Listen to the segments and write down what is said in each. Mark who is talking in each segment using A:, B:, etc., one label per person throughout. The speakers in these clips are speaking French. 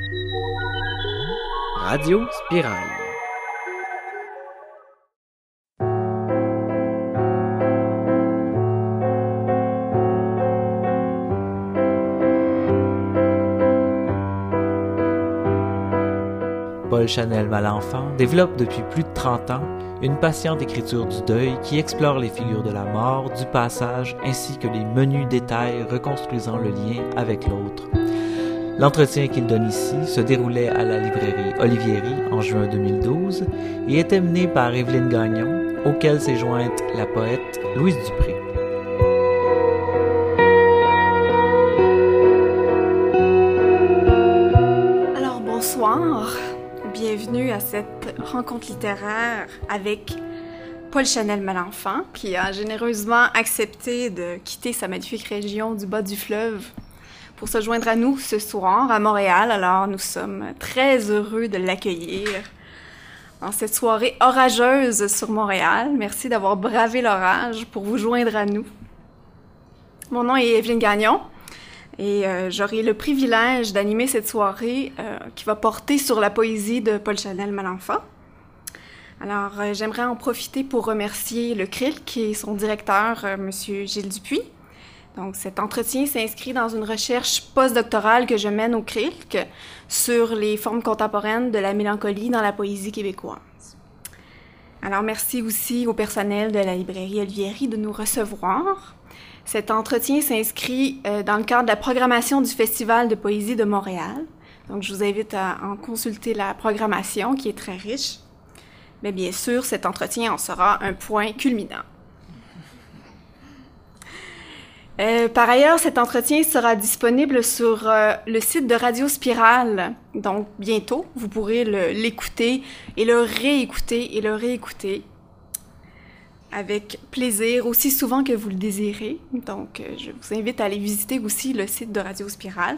A: Radio Spirale. Paul Chanel-Malenfant développe depuis plus de 30 ans une patiente écriture du deuil qui explore les figures de la mort, du passage, ainsi que les menus détails reconstruisant le lien avec l'autre. L'entretien qu'il donne ici se déroulait à la librairie Olivieri en juin 2012 et était mené par Évelyne Gagnon, auquel s'est jointe la poète Louise Dupré.
B: Alors bonsoir, bienvenue à cette rencontre littéraire avec Paul Chanel-Malenfant, qui a généreusement accepté de quitter sa magnifique région du bas du fleuve pour se joindre à nous ce soir à Montréal. Alors nous sommes très heureux de l'accueillir en cette soirée orageuse sur Montréal. Merci d'avoir bravé l'orage pour vous joindre à nous. Mon nom est Évelyne Gagnon et j'aurai le privilège d'animer cette soirée qui va porter sur la poésie de Paul Chanel-Malenfant. Alors j'aimerais en profiter pour remercier le CRILC et son directeur, M. Gilles Dupuis. Donc, cet entretien s'inscrit dans une recherche postdoctorale que je mène au CRILC sur les formes contemporaines de la mélancolie dans la poésie québécoise. Alors, merci aussi au personnel de la librairie Olivieri de nous recevoir. Cet entretien s'inscrit dans le cadre de la programmation du Festival de poésie de Montréal. Donc, je vous invite à en consulter la programmation qui est très riche. Mais bien sûr, cet entretien en sera un point culminant. Par ailleurs, cet entretien sera disponible sur le site de Radio Spirale. Donc, bientôt, vous pourrez l'écouter et le réécouter avec plaisir, aussi souvent que vous le désirez. Donc, je vous invite à aller visiter aussi le site de Radio Spirale.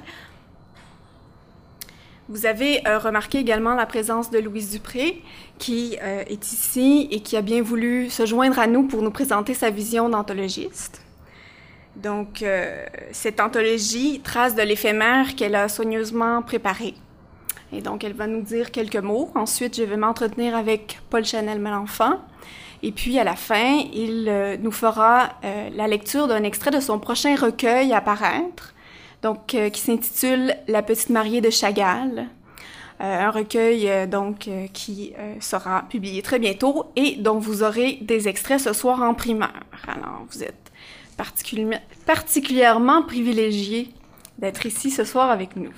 B: Vous avez remarqué également la présence de Louise Dupré, qui est ici et qui a bien voulu se joindre à nous pour nous présenter sa vision d'anthologiste. Donc, cette anthologie trace de l'éphémère qu'elle a soigneusement préparée. Et donc, elle va nous dire quelques mots. Ensuite, je vais m'entretenir avec Paul Chanel-Malenfant. Et puis, à la fin, il nous fera la lecture d'un extrait de son prochain recueil à paraître, donc qui s'intitule « La petite mariée de Chagall ». Un recueil qui sera publié très bientôt et dont vous aurez des extraits ce soir en primeur. Alors, vous êtes particulièrement privilégié d'être ici ce soir avec nous.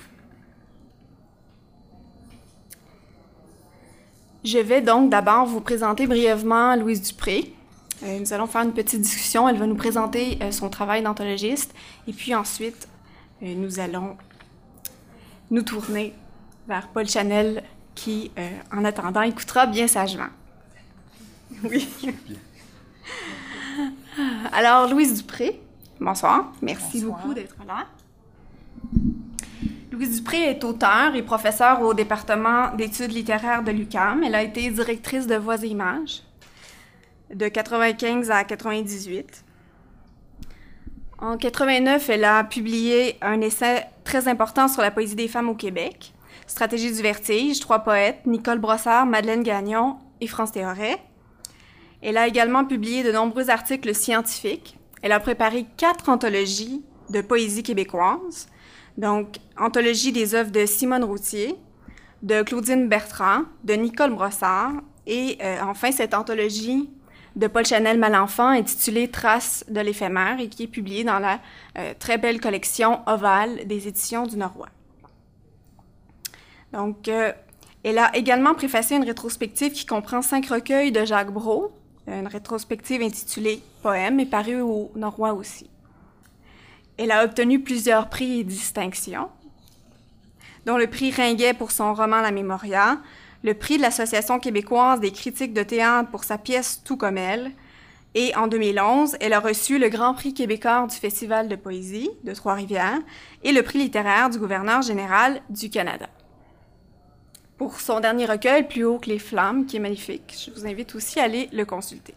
B: Je vais donc d'abord vous présenter brièvement Louise Dupré. Nous allons faire une petite discussion. Elle va nous présenter son travail d'anthologiste et puis ensuite, nous allons nous tourner vers Paul Chanel qui, en attendant, écoutera bien sagement. Oui. Alors, Louise Dupré, bonsoir. Merci beaucoup d'être là. Louise Dupré est auteure et professeure au département d'études littéraires de l'UQAM. Elle a été directrice de Voix et Images de 1995 à 1998. En 1989, elle a publié un essai très important sur la poésie des femmes au Québec, Stratégie du vertige, 3 poètes, Nicole Brossard, Madeleine Gagnon et France Théoret. Elle a également publié de nombreux articles scientifiques. Elle a préparé 4 anthologies de poésie québécoise, donc anthologie des œuvres de Simone Routier, de Claudine Bertrand, de Nicole Brossard, et enfin cette anthologie de Paul Chanel-Malenfant intitulée Traces de l'éphémère et qui est publiée dans la très belle collection Ovale des éditions du Norrois. Donc, elle a également préfacé une rétrospective qui comprend 5 recueils de Jacques Brault, une rétrospective intitulée Poèmes et parue au Norrois aussi. Elle a obtenu plusieurs prix et distinctions, dont le prix Ringuet pour son roman La Mémoria, le prix de l'Association québécoise des critiques de théâtre pour sa pièce Tout comme elle, et en 2011, elle a reçu le Grand Prix québécois du Festival de poésie de Trois-Rivières et le prix littéraire du gouverneur général du Canada. Pour son dernier recueil, Plus haut que les flammes, qui est magnifique, je vous invite aussi à aller le consulter.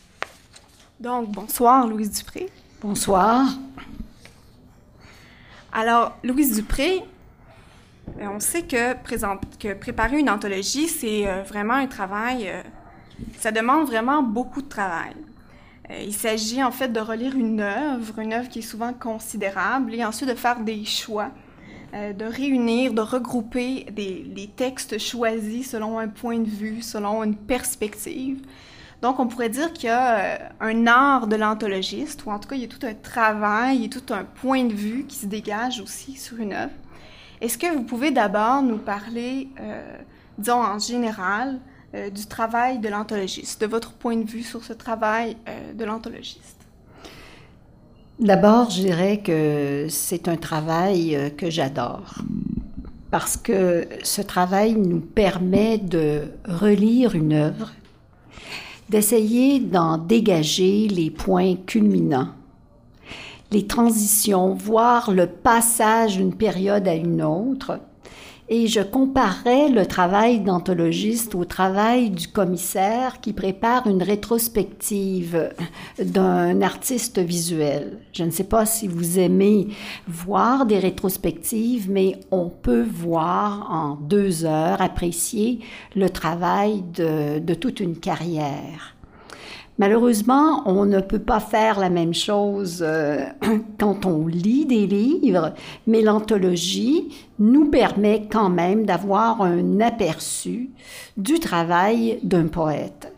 B: Donc, bonsoir, Louise Dupré.
C: Bonsoir.
B: Alors, Louise Dupré, on sait que préparer une anthologie, c'est vraiment un travail, ça demande vraiment beaucoup de travail. Il s'agit en fait de relire une œuvre qui est souvent considérable, et ensuite de faire des choix, de réunir, de regrouper les textes choisis selon un point de vue, selon une perspective. Donc, on pourrait dire qu'il y a un art de l'anthologiste, ou en tout cas, il y a tout un travail et tout un point de vue qui se dégage aussi sur une œuvre. Est-ce que vous pouvez d'abord nous parler, disons en général, du travail de l'anthologiste, de votre point de vue sur ce travail de l'anthologiste?
C: D'abord, je dirais que c'est un travail que j'adore, parce que ce travail nous permet de relire une œuvre, d'essayer d'en dégager les points culminants, les transitions, voir le passage d'une période à une autre. Et je comparais le travail d'anthologiste au travail du commissaire qui prépare une rétrospective d'un artiste visuel. Je ne sais pas si vous aimez voir des rétrospectives, mais on peut voir en 2 heures, apprécier le travail de toute une carrière. Malheureusement, on ne peut pas faire la même chose quand on lit des livres, mais l'anthologie nous permet quand même d'avoir un aperçu du travail d'un poète.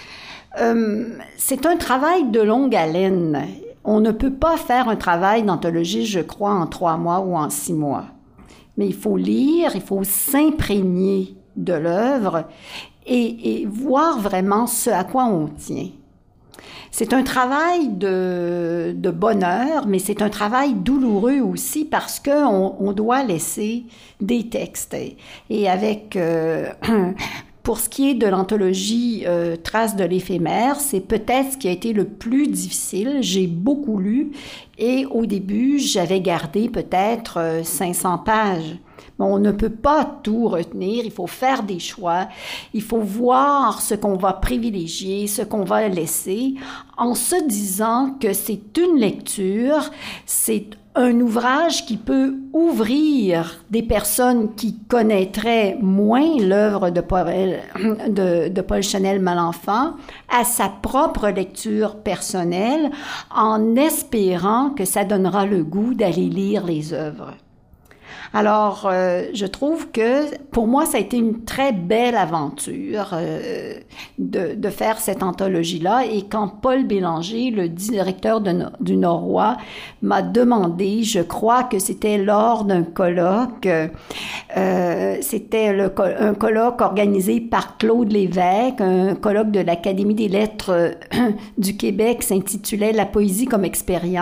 C: C'est un travail de longue haleine. On ne peut pas faire un travail d'anthologie, je crois, en 3 mois ou en 6 mois. Mais il faut lire, il faut s'imprégner de l'œuvre et voir vraiment ce à quoi on tient. C'est un travail de bonheur, mais c'est un travail douloureux aussi parce qu'on doit laisser des textes. Et avec, pour ce qui est de l'anthologie Traces de l'éphémère, c'est peut-être ce qui a été le plus difficile. J'ai beaucoup lu et au début, j'avais gardé peut-être 500 pages. On ne peut pas tout retenir, il faut faire des choix, il faut voir ce qu'on va privilégier, ce qu'on va laisser, en se disant que c'est une lecture, c'est un ouvrage qui peut ouvrir des personnes qui connaîtraient moins l'œuvre de Paul Chanel-Malenfant à sa propre lecture personnelle, en espérant que ça donnera le goût d'aller lire les œuvres. Alors, je trouve que pour moi, ça a été une très belle aventure de faire cette anthologie-là. Et quand Paul Bélanger, le directeur du Norrois, m'a demandé, je crois que c'était lors d'un colloque, c'était un colloque organisé par Claude Lévesque, un colloque de l'Académie des lettres du Québec s'intitulait « La poésie comme expérience ».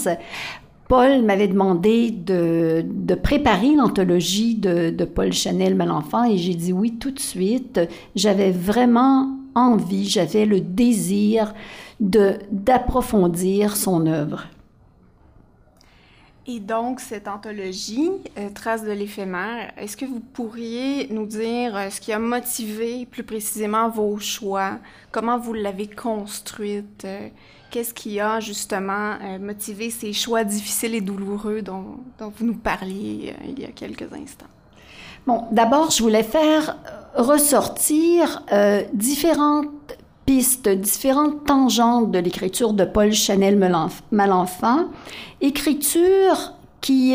C: Paul m'avait demandé de préparer l'anthologie de Paul Chanel-Malenfant et j'ai dit oui tout de suite. J'avais vraiment envie, j'avais le désir d'approfondir son œuvre.
B: Et donc, cette anthologie, Traces de l'éphémère, est-ce que vous pourriez nous dire ce qui a motivé plus précisément vos choix? Comment vous l'avez construite? Qu'est-ce qui a justement motivé ces choix difficiles et douloureux dont vous nous parliez il y a quelques instants?
C: Bon, d'abord, je voulais faire ressortir différentes pistes, différentes tangentes de l'écriture de Paul Chanel-Malenfant, écriture qui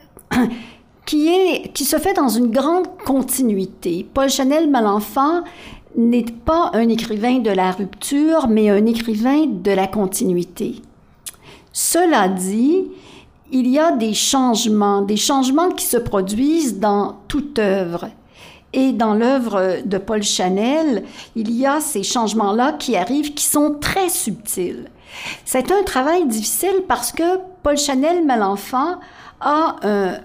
C: se fait dans une grande continuité. Paul Chanel-Malenfant n'est pas un écrivain de la rupture, mais un écrivain de la continuité. Cela dit, il y a des changements qui se produisent dans toute œuvre. Et dans l'œuvre de Paul Chanel, il y a ces changements-là qui arrivent, qui sont très subtils. C'est un travail difficile parce que Paul Chanel-Malenfant a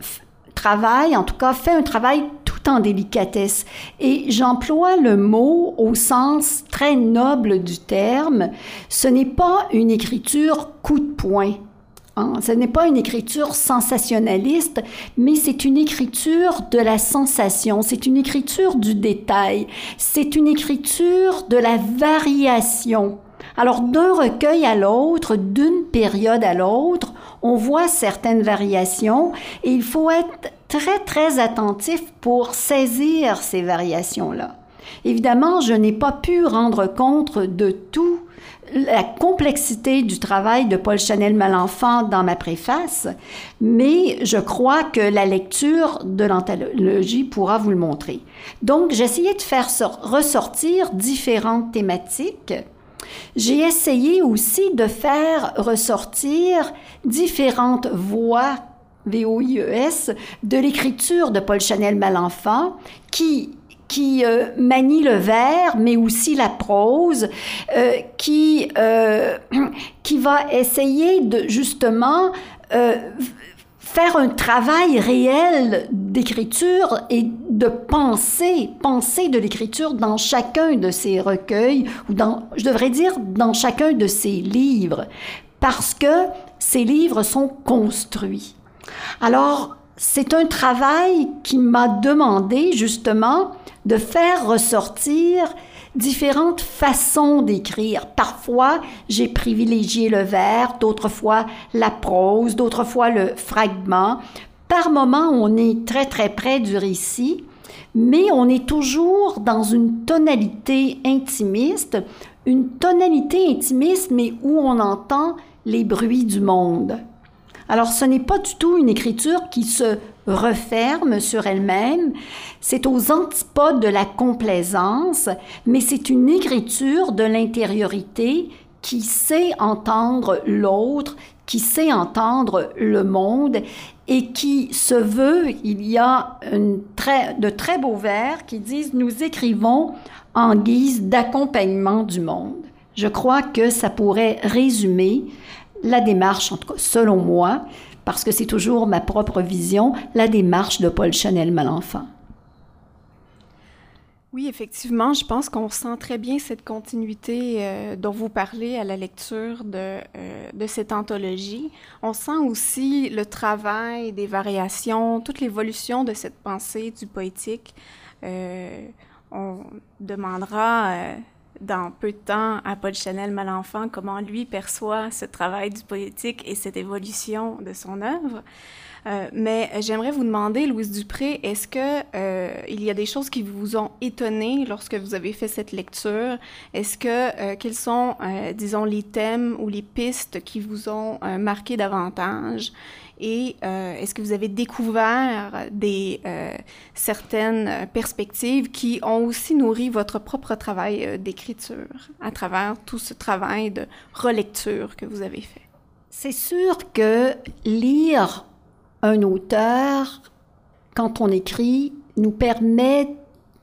C: fait un travail tout en délicatesse. Et j'emploie le mot au sens très noble du terme. Ce n'est pas une écriture coup de poing. Ce n'est pas une écriture sensationnaliste, mais c'est une écriture de la sensation, c'est une écriture du détail, c'est une écriture de la variation. Alors, d'un recueil à l'autre, d'une période à l'autre, on voit certaines variations et il faut être très, très attentif pour saisir ces variations-là. Évidemment, je n'ai pas pu rendre compte de tout la complexité du travail de Paul Chanel-Malenfant dans ma préface, mais je crois que la lecture de l'anthologie pourra vous le montrer. Donc, j'ai essayé de faire ressortir différentes thématiques. J'ai essayé aussi de faire ressortir différentes voies, VOIES, de l'écriture de Paul Chanel-Malenfant qui manie le vers, mais aussi la prose, qui va essayer de, justement, faire un travail réel d'écriture et de penser de l'écriture dans chacun de ses recueils, ou je devrais dire, dans chacun de ses livres, parce que ces livres sont construits. Alors, c'est un travail qui m'a demandé, justement, de faire ressortir différentes façons d'écrire. Parfois, j'ai privilégié le vers, d'autres fois la prose, d'autres fois le fragment. Par moments, on est très, très près du récit, mais on est toujours dans une tonalité intimiste, mais où on entend les bruits du monde. Alors, ce n'est pas du tout une écriture qui se referme sur elle-même, c'est aux antipodes de la complaisance, mais c'est une écriture de l'intériorité qui sait entendre l'autre, qui sait entendre le monde et qui se veut, il y a de très beaux vers qui disent « Nous écrivons en guise d'accompagnement du monde ». Je crois que ça pourrait résumer la démarche, en tout cas selon moi, parce que c'est toujours ma propre vision, la démarche de Paul Chanel-Malenfant.
B: Oui, effectivement, je pense qu'on sent très bien cette continuité dont vous parlez à la lecture de cette anthologie. On sent aussi le travail des variations, toute l'évolution de cette pensée du poétique. On demandera dans peu de temps à Paul Chanel-Malenfant comment lui perçoit ce travail du poétique et cette évolution de son œuvre. Mais j'aimerais vous demander, Louise Dupré, est-ce que il y a des choses qui vous ont étonné lorsque vous avez fait cette lecture? Est-ce que quels sont, disons, les thèmes ou les pistes qui vous ont marqué davantage? Et est-ce que vous avez découvert certaines perspectives qui ont aussi nourri votre propre travail d'écriture à travers tout ce travail de relecture que vous avez fait?
C: C'est sûr que lire un auteur, quand on écrit, nous permet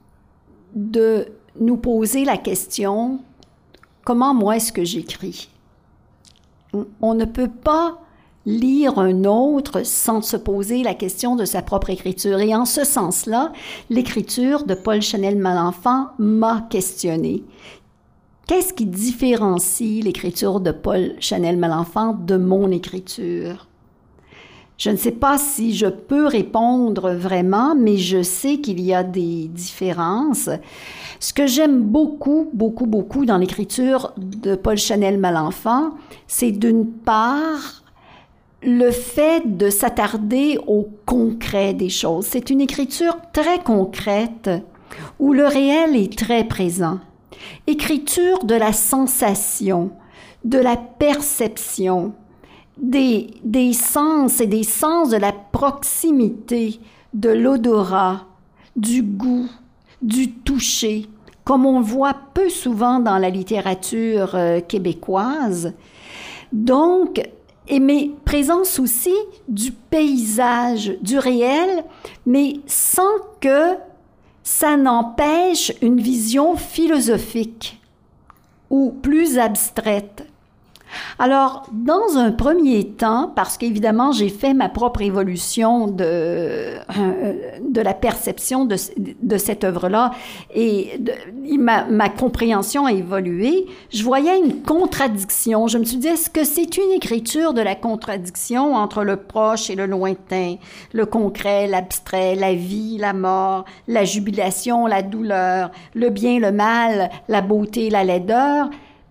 C: de nous poser la question « Comment moi est-ce que j'écris ?» On ne peut pas lire un autre sans se poser la question de sa propre écriture. Et en ce sens-là, l'écriture de Paul Chanel-Malenfant m'a questionnée. Qu'est-ce qui différencie l'écriture de Paul Chanel-Malenfant de mon écriture? Je ne sais pas si je peux répondre vraiment, mais je sais qu'il y a des différences. Ce que j'aime beaucoup, beaucoup, beaucoup dans l'écriture de Paul Chanel-Malenfant, c'est d'une part le fait de s'attarder au concret des choses. C'est une écriture très concrète où le réel est très présent. Écriture de la sensation, de la perception, des sens et des sens de la proximité, de l'odorat, du goût, du toucher, comme on le voit peu souvent dans la littérature québécoise. Donc, mais présence aussi du paysage, du réel, mais sans que ça n'empêche une vision philosophique ou plus abstraite. Alors, dans un premier temps, parce qu'évidemment, j'ai fait ma propre évolution de la perception de cette œuvre-là et ma compréhension a évolué, je voyais une contradiction. Je me suis dit, est-ce que c'est une écriture de la contradiction entre le proche et le lointain, le concret, l'abstrait, la vie, la mort, la jubilation, la douleur, le bien, le mal, la beauté, la laideur?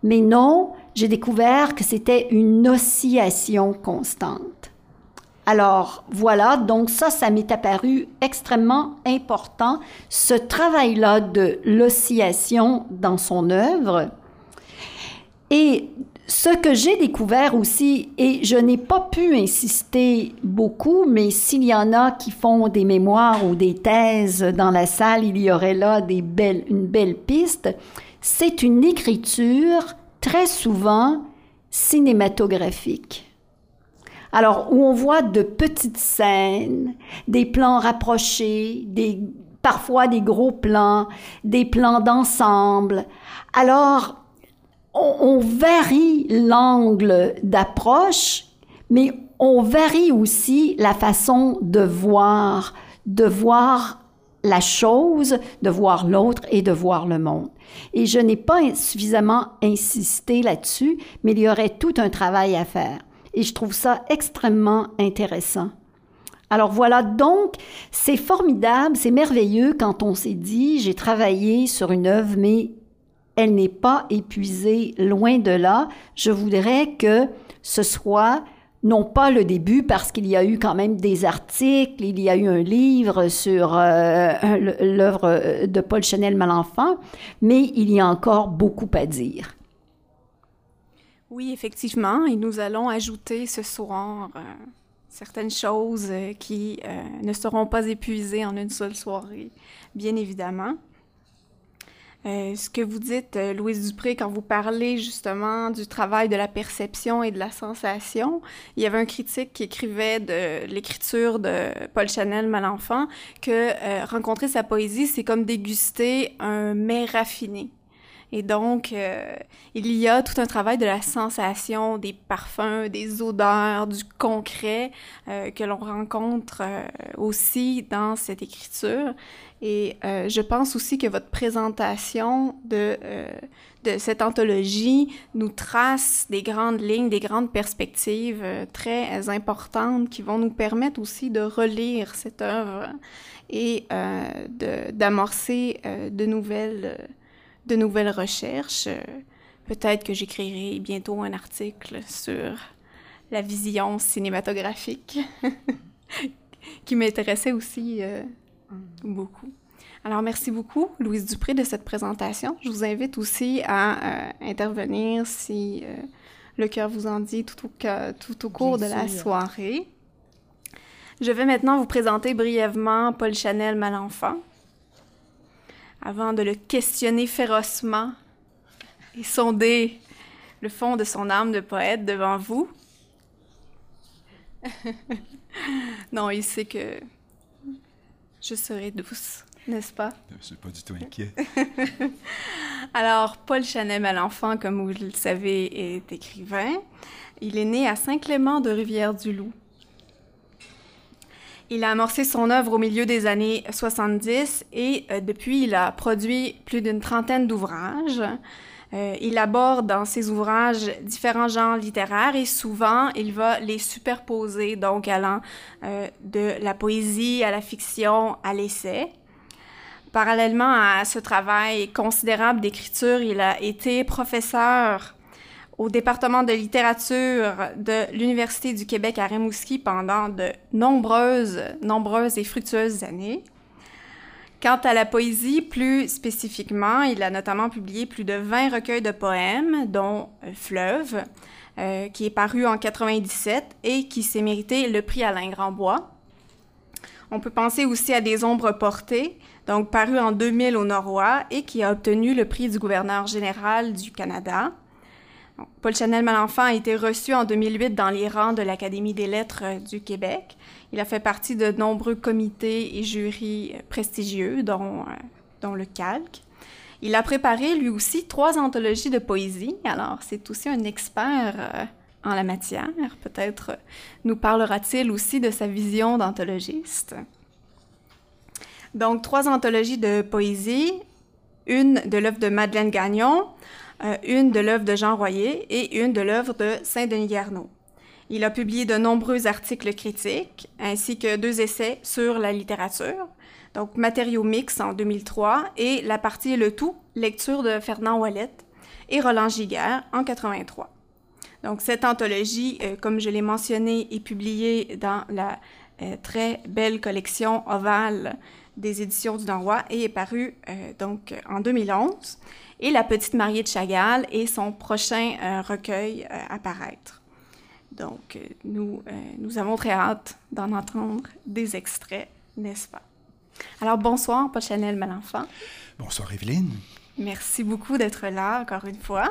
C: Mais non, j'ai découvert que c'était une oscillation constante. Alors voilà, donc ça m'est apparu extrêmement important, ce travail-là de l'oscillation dans son œuvre. Et ce que j'ai découvert aussi, et je n'ai pas pu insister beaucoup, mais s'il y en a qui font des mémoires ou des thèses dans la salle, il y aurait là une belle piste, c'est une écriture très souvent cinématographique. Alors, où on voit de petites scènes, des plans rapprochés, parfois des gros plans, des plans d'ensemble. Alors, on varie l'angle d'approche, mais on varie aussi la façon de voir la chose, de voir l'autre et de voir le monde. Et je n'ai pas suffisamment insisté là-dessus, mais il y aurait tout un travail à faire. Et je trouve ça extrêmement intéressant. Alors voilà, donc, c'est formidable, c'est merveilleux quand on s'est dit, j'ai travaillé sur une œuvre, mais elle n'est pas épuisée, loin de là. Je voudrais que ce soit, non pas le début, parce qu'il y a eu quand même des articles, il y a eu un livre sur l'œuvre de Paul Chanel-Malenfant, mais il y a encore beaucoup à dire.
B: Oui, effectivement, et nous allons ajouter ce soir certaines choses qui ne seront pas épuisées en une seule soirée, bien évidemment. Ce que vous dites, Louise Dupré, quand vous parlez justement du travail de la perception et de la sensation, il y avait un critique qui écrivait de l'écriture de Paul Chanel-Malenfant que rencontrer sa poésie, c'est comme déguster un mets raffiné. Et donc, il y a tout un travail de la sensation, des parfums, des odeurs, du concret que l'on rencontre aussi dans cette écriture. Et je pense aussi que votre présentation de cette anthologie nous trace des grandes lignes, des grandes perspectives très importantes qui vont nous permettre aussi de relire cette œuvre et d'amorcer de nouvelles recherches. Peut-être que j'écrirai bientôt un article sur la vision cinématographique qui m'intéressait aussi beaucoup. Alors, merci beaucoup, Louise Dupré, de cette présentation. Je vous invite aussi à intervenir si le cœur vous en dit tout au cours de la soirée. Je vais maintenant vous présenter brièvement Paul Chanel-Malenfant, avant de le questionner férocement et sonder le fond de son âme de poète devant vous. Non, il sait que je serai douce, n'est-ce pas?
D: Je ne suis pas du tout inquiet.
B: Alors, Paul Chanel-Malenfant, comme vous le savez, est écrivain. Il est né à Saint-Clément de Rivière-du-Loup. Il a amorcé son œuvre au milieu des années 70 et depuis, il a produit plus d'une trentaine d'ouvrages. Il aborde dans ses ouvrages différents genres littéraires et souvent, il va les superposer, donc allant de la poésie à la fiction à l'essai. Parallèlement à ce travail considérable d'écriture, il a été professeur au département de littérature de l'Université du Québec à Rimouski pendant de nombreuses et fructueuses années. Quant à la poésie, plus spécifiquement, il a notamment publié plus de 20 recueils de poèmes, dont Fleuve, qui est paru en 97 et qui s'est mérité le prix Alain Grandbois. On peut penser aussi à Des ombres portées, donc paru en 2000 au Noroît et qui a obtenu le prix du gouverneur général du Canada. Donc, Paul Chanel-Malenfant a été reçu en 2008 dans les rangs de l'Académie des lettres du Québec. Il a fait partie de nombreux comités et jurys prestigieux, dont le Calque. Il a préparé, lui aussi, 3 anthologies de poésie. Alors, c'est aussi un expert en la matière. Peut-être nous parlera-t-il aussi de sa vision d'anthologiste. Donc, 3 anthologies de poésie, une de l'œuvre de Madeleine Gagnon, une de l'œuvre de Jean Royer et une de l'œuvre de Saint-Denis Garneau. Il a publié de nombreux articles critiques, ainsi que 2 essais sur la littérature, donc Matériaux mixtes en 2003 et La partie et le tout, lecture de Fernand Ouellette. et Roland Giguère en 83. Donc, cette anthologie, comme je l'ai mentionné, est publiée dans la très belle collection Ovale des éditions du Noroît et est parue donc en 2011. Et La Petite Mariée de Chagall est son prochain recueil à paraître. Donc, nous avons très hâte d'en entendre des extraits, n'est-ce pas? Alors, bonsoir, Paul Chanel Malenfant.
D: Bonsoir, Evelyne.
B: Merci beaucoup d'être là, encore une fois.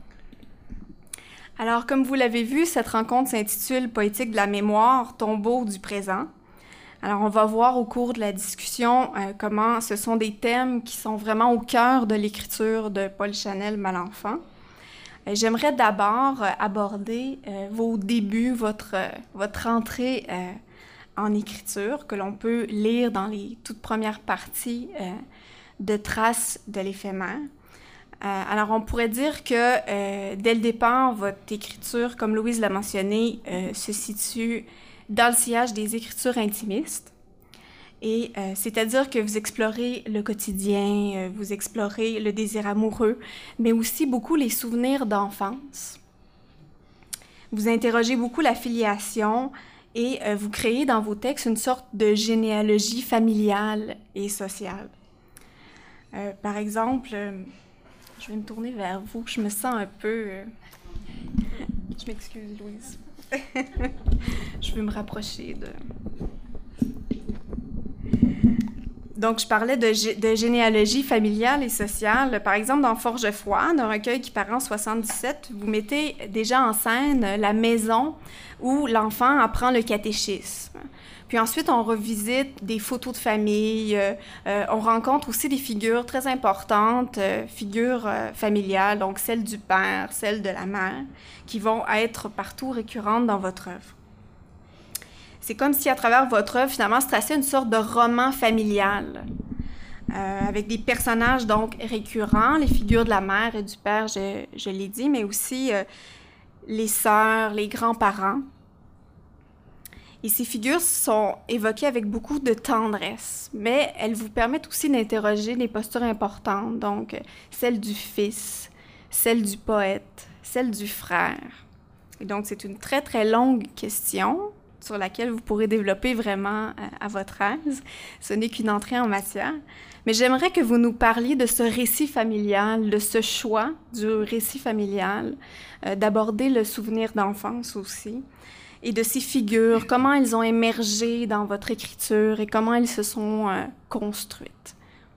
B: Alors, comme vous l'avez vu, cette rencontre s'intitule « Poétique de la mémoire, tombeau du présent ». Alors, on va voir au cours de la discussion comment ce sont des thèmes qui sont vraiment au cœur de l'écriture de Paul Chanel Malenfant. J'aimerais d'abord aborder vos débuts, votre entrée en écriture, que l'on peut lire dans les toutes premières parties de Traces de l'éphémère. Alors, on pourrait dire que dès le départ, votre écriture, comme Louise l'a mentionné, se situe dans le sillage des écritures intimistes. Et c'est-à-dire que vous explorez le quotidien, vous explorez le désir amoureux, mais aussi beaucoup les souvenirs d'enfance. Vous interrogez beaucoup la filiation et vous créez dans vos textes une sorte de généalogie familiale et sociale. Par exemple, je vais me tourner vers vous, je me sens un peu... Je m'excuse, Louise. Je veux me rapprocher de... Donc, je parlais de généalogie familiale et sociale. Par exemple, dans Forge froide, un recueil qui paraît en 77, vous mettez déjà en scène la maison où l'enfant apprend le catéchisme. Puis ensuite, on revisite des photos de famille. On rencontre aussi des figures très importantes, figures familiales, donc celles du père, celles de la mère, qui vont être partout récurrentes dans votre œuvre. C'est comme si, à travers votre œuvre, finalement, se traçait une sorte de roman familial, avec des personnages donc récurrents, les figures de la mère et du père, je l'ai dit, mais aussi les sœurs, les grands-parents. Et ces figures sont évoquées avec beaucoup de tendresse, mais elles vous permettent aussi d'interroger des postures importantes, donc celle du fils, celle du poète, celle du frère. Et donc, c'est une très, très longue question sur laquelle vous pourrez développer vraiment à votre aise. Ce n'est qu'une entrée en matière. Mais j'aimerais que vous nous parliez de ce récit familial, de ce choix du récit familial, d'aborder le souvenir d'enfance aussi, et de ces figures, comment elles ont émergé dans votre écriture et comment elles se sont construites.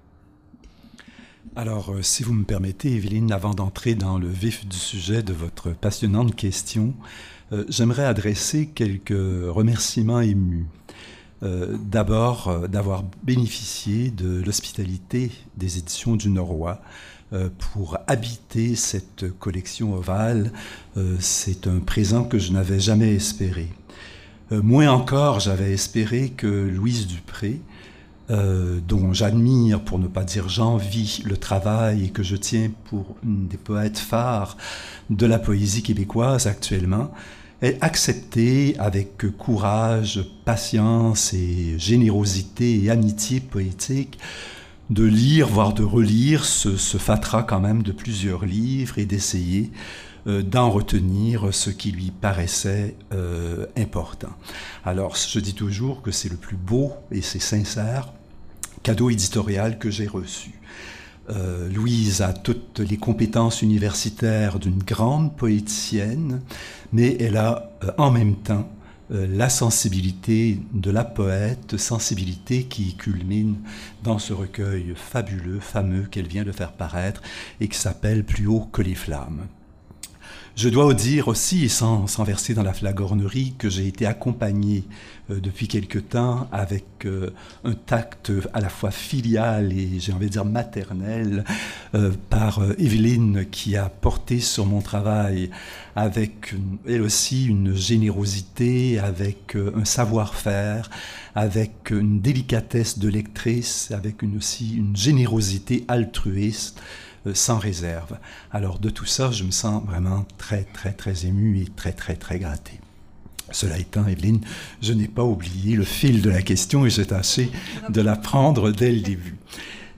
D: Alors, si vous me permettez, Evelyne, avant d'entrer dans le vif du sujet de votre passionnante question, j'aimerais adresser quelques remerciements émus. D'abord, d'avoir bénéficié de l'hospitalité des éditions du Noroît pour habiter cette collection Ovale. C'est un présent que je n'avais jamais espéré. Moins encore, j'avais espéré que Louise Dupré, dont j'admire, pour ne pas dire j'envie, le travail et que je tiens pour une des poètes phares de la poésie québécoise actuellement, ait accepté avec courage, patience et générosité et amitié poétique de lire, voire de relire ce fatras quand même de plusieurs livres et d'essayer d'en retenir ce qui lui paraissait important. Alors, je dis toujours que c'est le plus beau et c'est sincère cadeau éditorial que j'ai reçu. Louise a toutes les compétences universitaires d'une grande poéticienne, mais elle a en même temps la sensibilité de la poète, sensibilité qui culmine dans ce recueil fabuleux, fameux qu'elle vient de faire paraître et qui s'appelle « Plus haut que les flammes ». Je dois dire aussi, sans verser dans la flagornerie, que j'ai été accompagné depuis quelque temps avec un tact à la fois filial et, j'ai envie de dire, maternel par Evelyne, qui a porté sur mon travail avec, elle aussi, une générosité, avec un savoir-faire, avec une délicatesse de lectrice, avec aussi une générosité altruiste, sans réserve. Alors de tout ça, je me sens vraiment très, très, très ému et très, très, très gratté. Cela étant, Evelyne, je n'ai pas oublié le fil de la question et j'ai tâché de la prendre dès le début.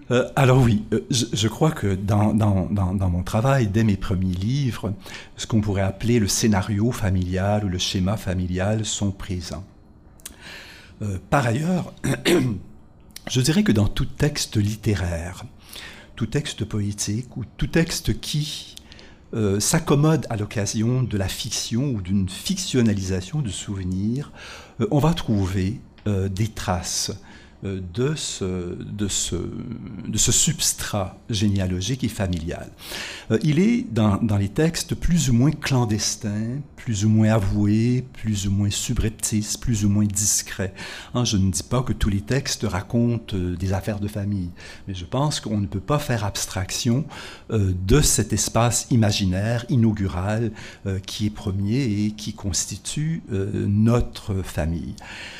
D: Alors oui, je crois que dans mon travail, dès mes premiers livres, ce qu'on pourrait appeler le scénario familial ou le schéma familial sont présents. Par ailleurs, je dirais que dans tout texte littéraire, tout texte poétique ou tout texte qui s'accommode à l'occasion de la fiction ou d'une fictionnalisation de souvenirs, on va trouver des traces de ce substrat généalogique et familial. Il est dans les textes plus ou moins clandestin, plus ou moins avoué, plus ou moins subreptice, plus ou moins discret. Je ne dis pas que tous les textes racontent des affaires de famille, mais je pense qu'on ne peut pas faire abstraction de cet espace imaginaire, inaugural, qui est premier et qui constitue notre famille.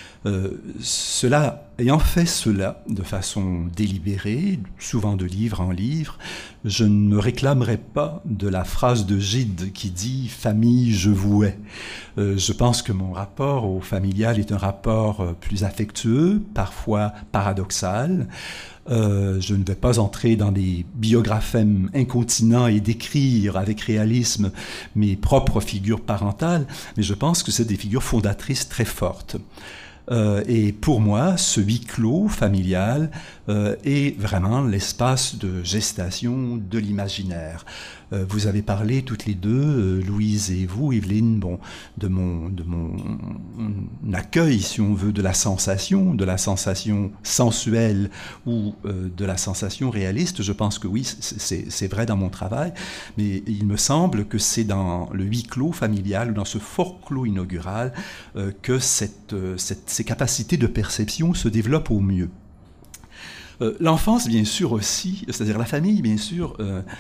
D: Ayant fait cela de façon délibérée, souvent de livre en livre, je ne me réclamerai pas de la phrase de Gide qui dit « famille, je vous hais ». Je pense que mon rapport au familial est un rapport plus affectueux, parfois paradoxal. Je ne vais pas entrer dans des biographèmes incontinents et décrire avec réalisme mes propres figures parentales, mais je pense que c'est des figures fondatrices très fortes. Et pour moi, ce huis clos familial est vraiment l'espace de gestation de l'imaginaire. Vous avez parlé toutes les deux, Louise et vous, Evelyne, de mon accueil, si on veut, de la sensation sensuelle ou de la sensation réaliste. Je pense que oui, c'est vrai dans mon travail, mais il me semble que c'est dans le huis clos familial ou dans ce fort clos inaugural que ces capacités de perception se développent au mieux. L'enfance, bien sûr aussi, c'est-à-dire la famille, bien sûr,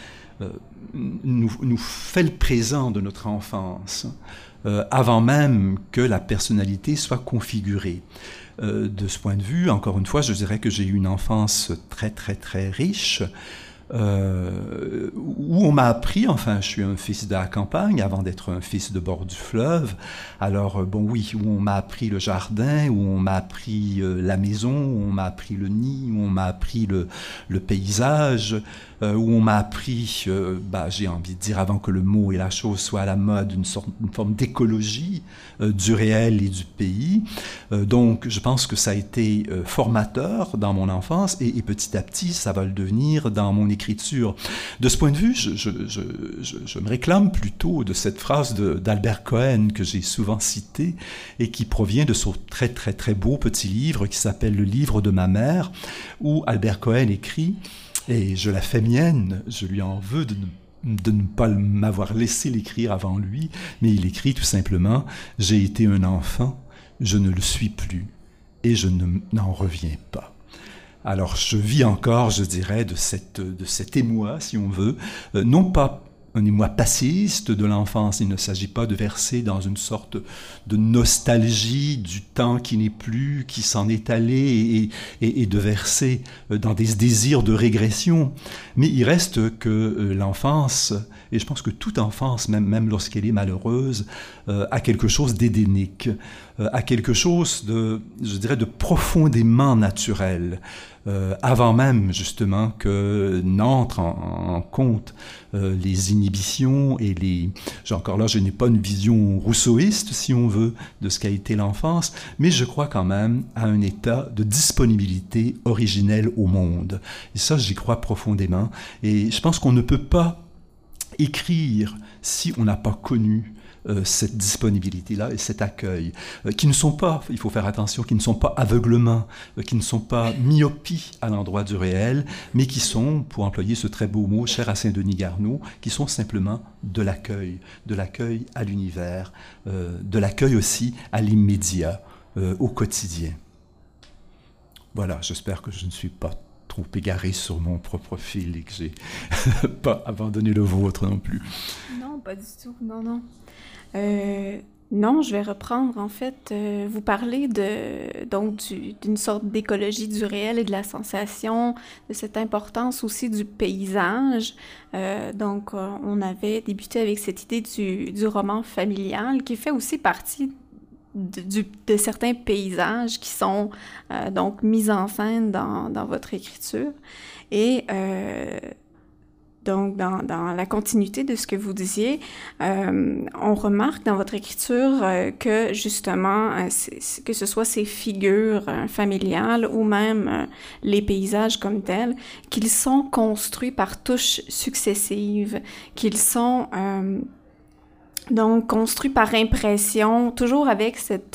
D: nous fait le présent de notre enfance avant même que la personnalité soit configurée. De ce point de vue, encore une fois, je dirais que j'ai eu une enfance très, très, très riche, où on m'a appris, enfin je suis un fils de la campagne avant d'être un fils de bord du fleuve, alors où on m'a appris le jardin, où on m'a appris la maison, où on m'a appris le nid, où on m'a appris le paysage, où on m'a appris, j'ai envie de dire avant que le mot et la chose soient à la mode, une forme d'écologie du réel et du pays. Donc je pense que ça a été formateur dans mon enfance et petit à petit ça va le devenir dans mon écriture. De ce point de vue, je me réclame plutôt de cette phrase d'Albert Cohen que j'ai souvent citée et qui provient de son très très très beau petit livre qui s'appelle « Le livre de ma mère » où Albert Cohen écrit, et je la fais mienne, je lui en veux de ne pas m'avoir laissé l'écrire avant lui, mais il écrit tout simplement « J'ai été un enfant, je ne le suis plus, et je n'en reviens pas ». Alors je vis encore, je dirais, de cet émoi, si on veut, non pas un émoi passéiste de l'enfance, il ne s'agit pas de verser dans une sorte de nostalgie du temps qui n'est plus, qui s'en est allé, et de verser dans des désirs de régression, mais il reste que l'enfance, et je pense que toute enfance, même lorsqu'elle est malheureuse, a quelque chose d'édénique, a quelque chose de profondément naturel, avant même justement que n'entrent en compte les inhibitions et encore là, je n'ai pas une vision rousseauiste, si on veut, de ce qu'a été l'enfance, mais je crois quand même à un état de disponibilité originelle au monde. Et ça, j'y crois profondément. Et je pense qu'on ne peut pas écrire si on n'a pas connu cette disponibilité-là et cet accueil, qui ne sont pas, il faut faire attention, qui ne sont pas aveuglement, qui ne sont pas myopie à l'endroit du réel, mais qui sont, pour employer ce très beau mot cher à Saint-Denis Garneau, qui sont simplement de l'accueil à l'univers, de l'accueil aussi à l'immédiat, au quotidien. Voilà, j'espère que je ne suis pas trop égaré sur mon propre fil et que j'ai pas abandonné le vôtre non plus.
B: Non, pas du tout, non. Non, je vais reprendre, en fait, vous parlez d'une sorte d'écologie du réel et de la sensation, de cette importance aussi du paysage. On avait débuté avec cette idée du roman familial qui fait aussi partie de certains paysages qui sont donc mis en scène dans votre écriture. Et donc, dans la continuité de ce que vous disiez, on remarque dans votre écriture que, justement, que ce soit ces figures familiales ou même les paysages comme tels, qu'ils sont construits par touches successives, qu'ils sont donc construits par impression, toujours avec cette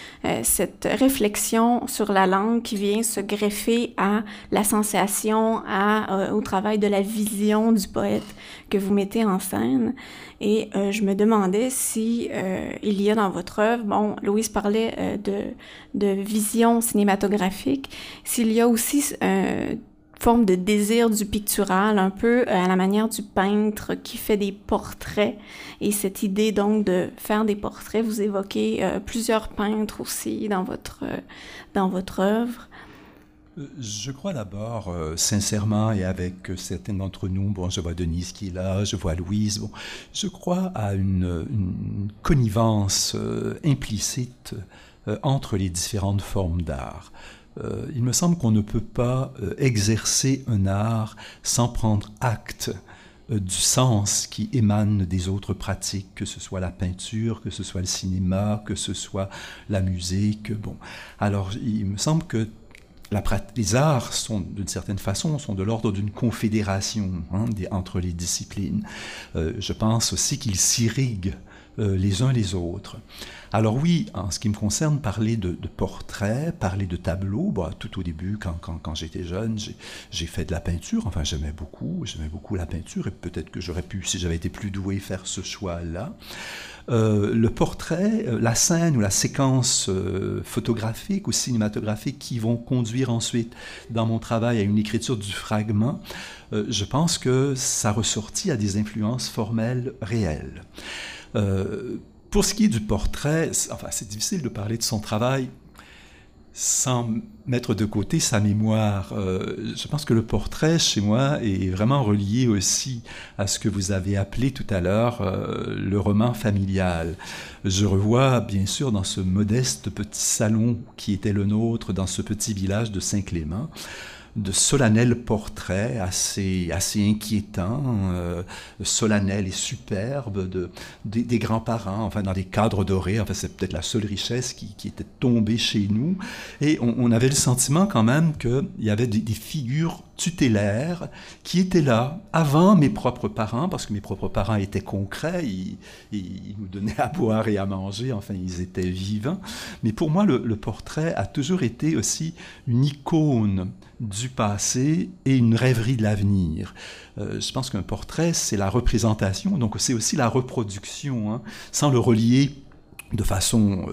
B: réflexion sur la langue qui vient se greffer à la sensation, au travail de la vision du poète que vous mettez en scène. Et je me demandais si il y a dans votre œuvre, bon, Louise parlait de vision cinématographique, s'il y a aussi forme de désir du pictural, un peu à la manière du peintre qui fait des portraits. Et cette idée donc de faire des portraits, vous évoquez plusieurs peintres aussi dans votre œuvre.
D: Je crois d'abord, sincèrement, et avec certains d'entre nous, bon, je vois Denise qui est là, je vois Louise, bon, je crois à une connivence implicite entre les différentes formes d'art. Il me semble qu'on ne peut pas exercer un art sans prendre acte du sens qui émane des autres pratiques, que ce soit la peinture, que ce soit le cinéma, que ce soit la musique. Bon, alors il me semble que les arts sont, d'une certaine façon, sont de l'ordre d'une confédération entre les disciplines. Je pense aussi qu'ils s'irriguent les uns les autres. Alors oui, en ce qui me concerne, parler de portraits, parler de tableaux, bon, tout au début, quand j'étais jeune, j'ai fait de la peinture, enfin j'aimais beaucoup la peinture, et peut-être que j'aurais pu, si j'avais été plus doué, faire ce choix-là. Le portrait, la scène ou la séquence photographique ou cinématographique qui vont conduire ensuite dans mon travail à une écriture du fragment, je pense que ça ressortit à des influences formelles réelles. Pour ce qui est du portrait, enfin, c'est difficile de parler de son travail sans mettre de côté sa mémoire. Je pense que le portrait, chez moi, est vraiment relié aussi à ce que vous avez appelé tout à l'heure le roman familial. Je revois, bien sûr, dans ce modeste petit salon qui était le nôtre, dans ce petit village de Saint-Clément, de solennels portraits assez inquiétants, solennels et superbes des grands-parents, enfin dans des cadres dorés. Enfin, c'est peut-être la seule richesse qui était tombée chez nous. Et on avait le sentiment quand même qu'il y avait des figures tutélaires qui étaient là avant mes propres parents, parce que mes propres parents étaient concrets, ils nous donnaient à boire et à manger, enfin ils étaient vivants. Mais pour moi, le portrait a toujours été aussi une icône du passé et une rêverie de l'avenir. Je pense qu'un portrait, c'est la représentation, donc c'est aussi la reproduction, sans le relier de façon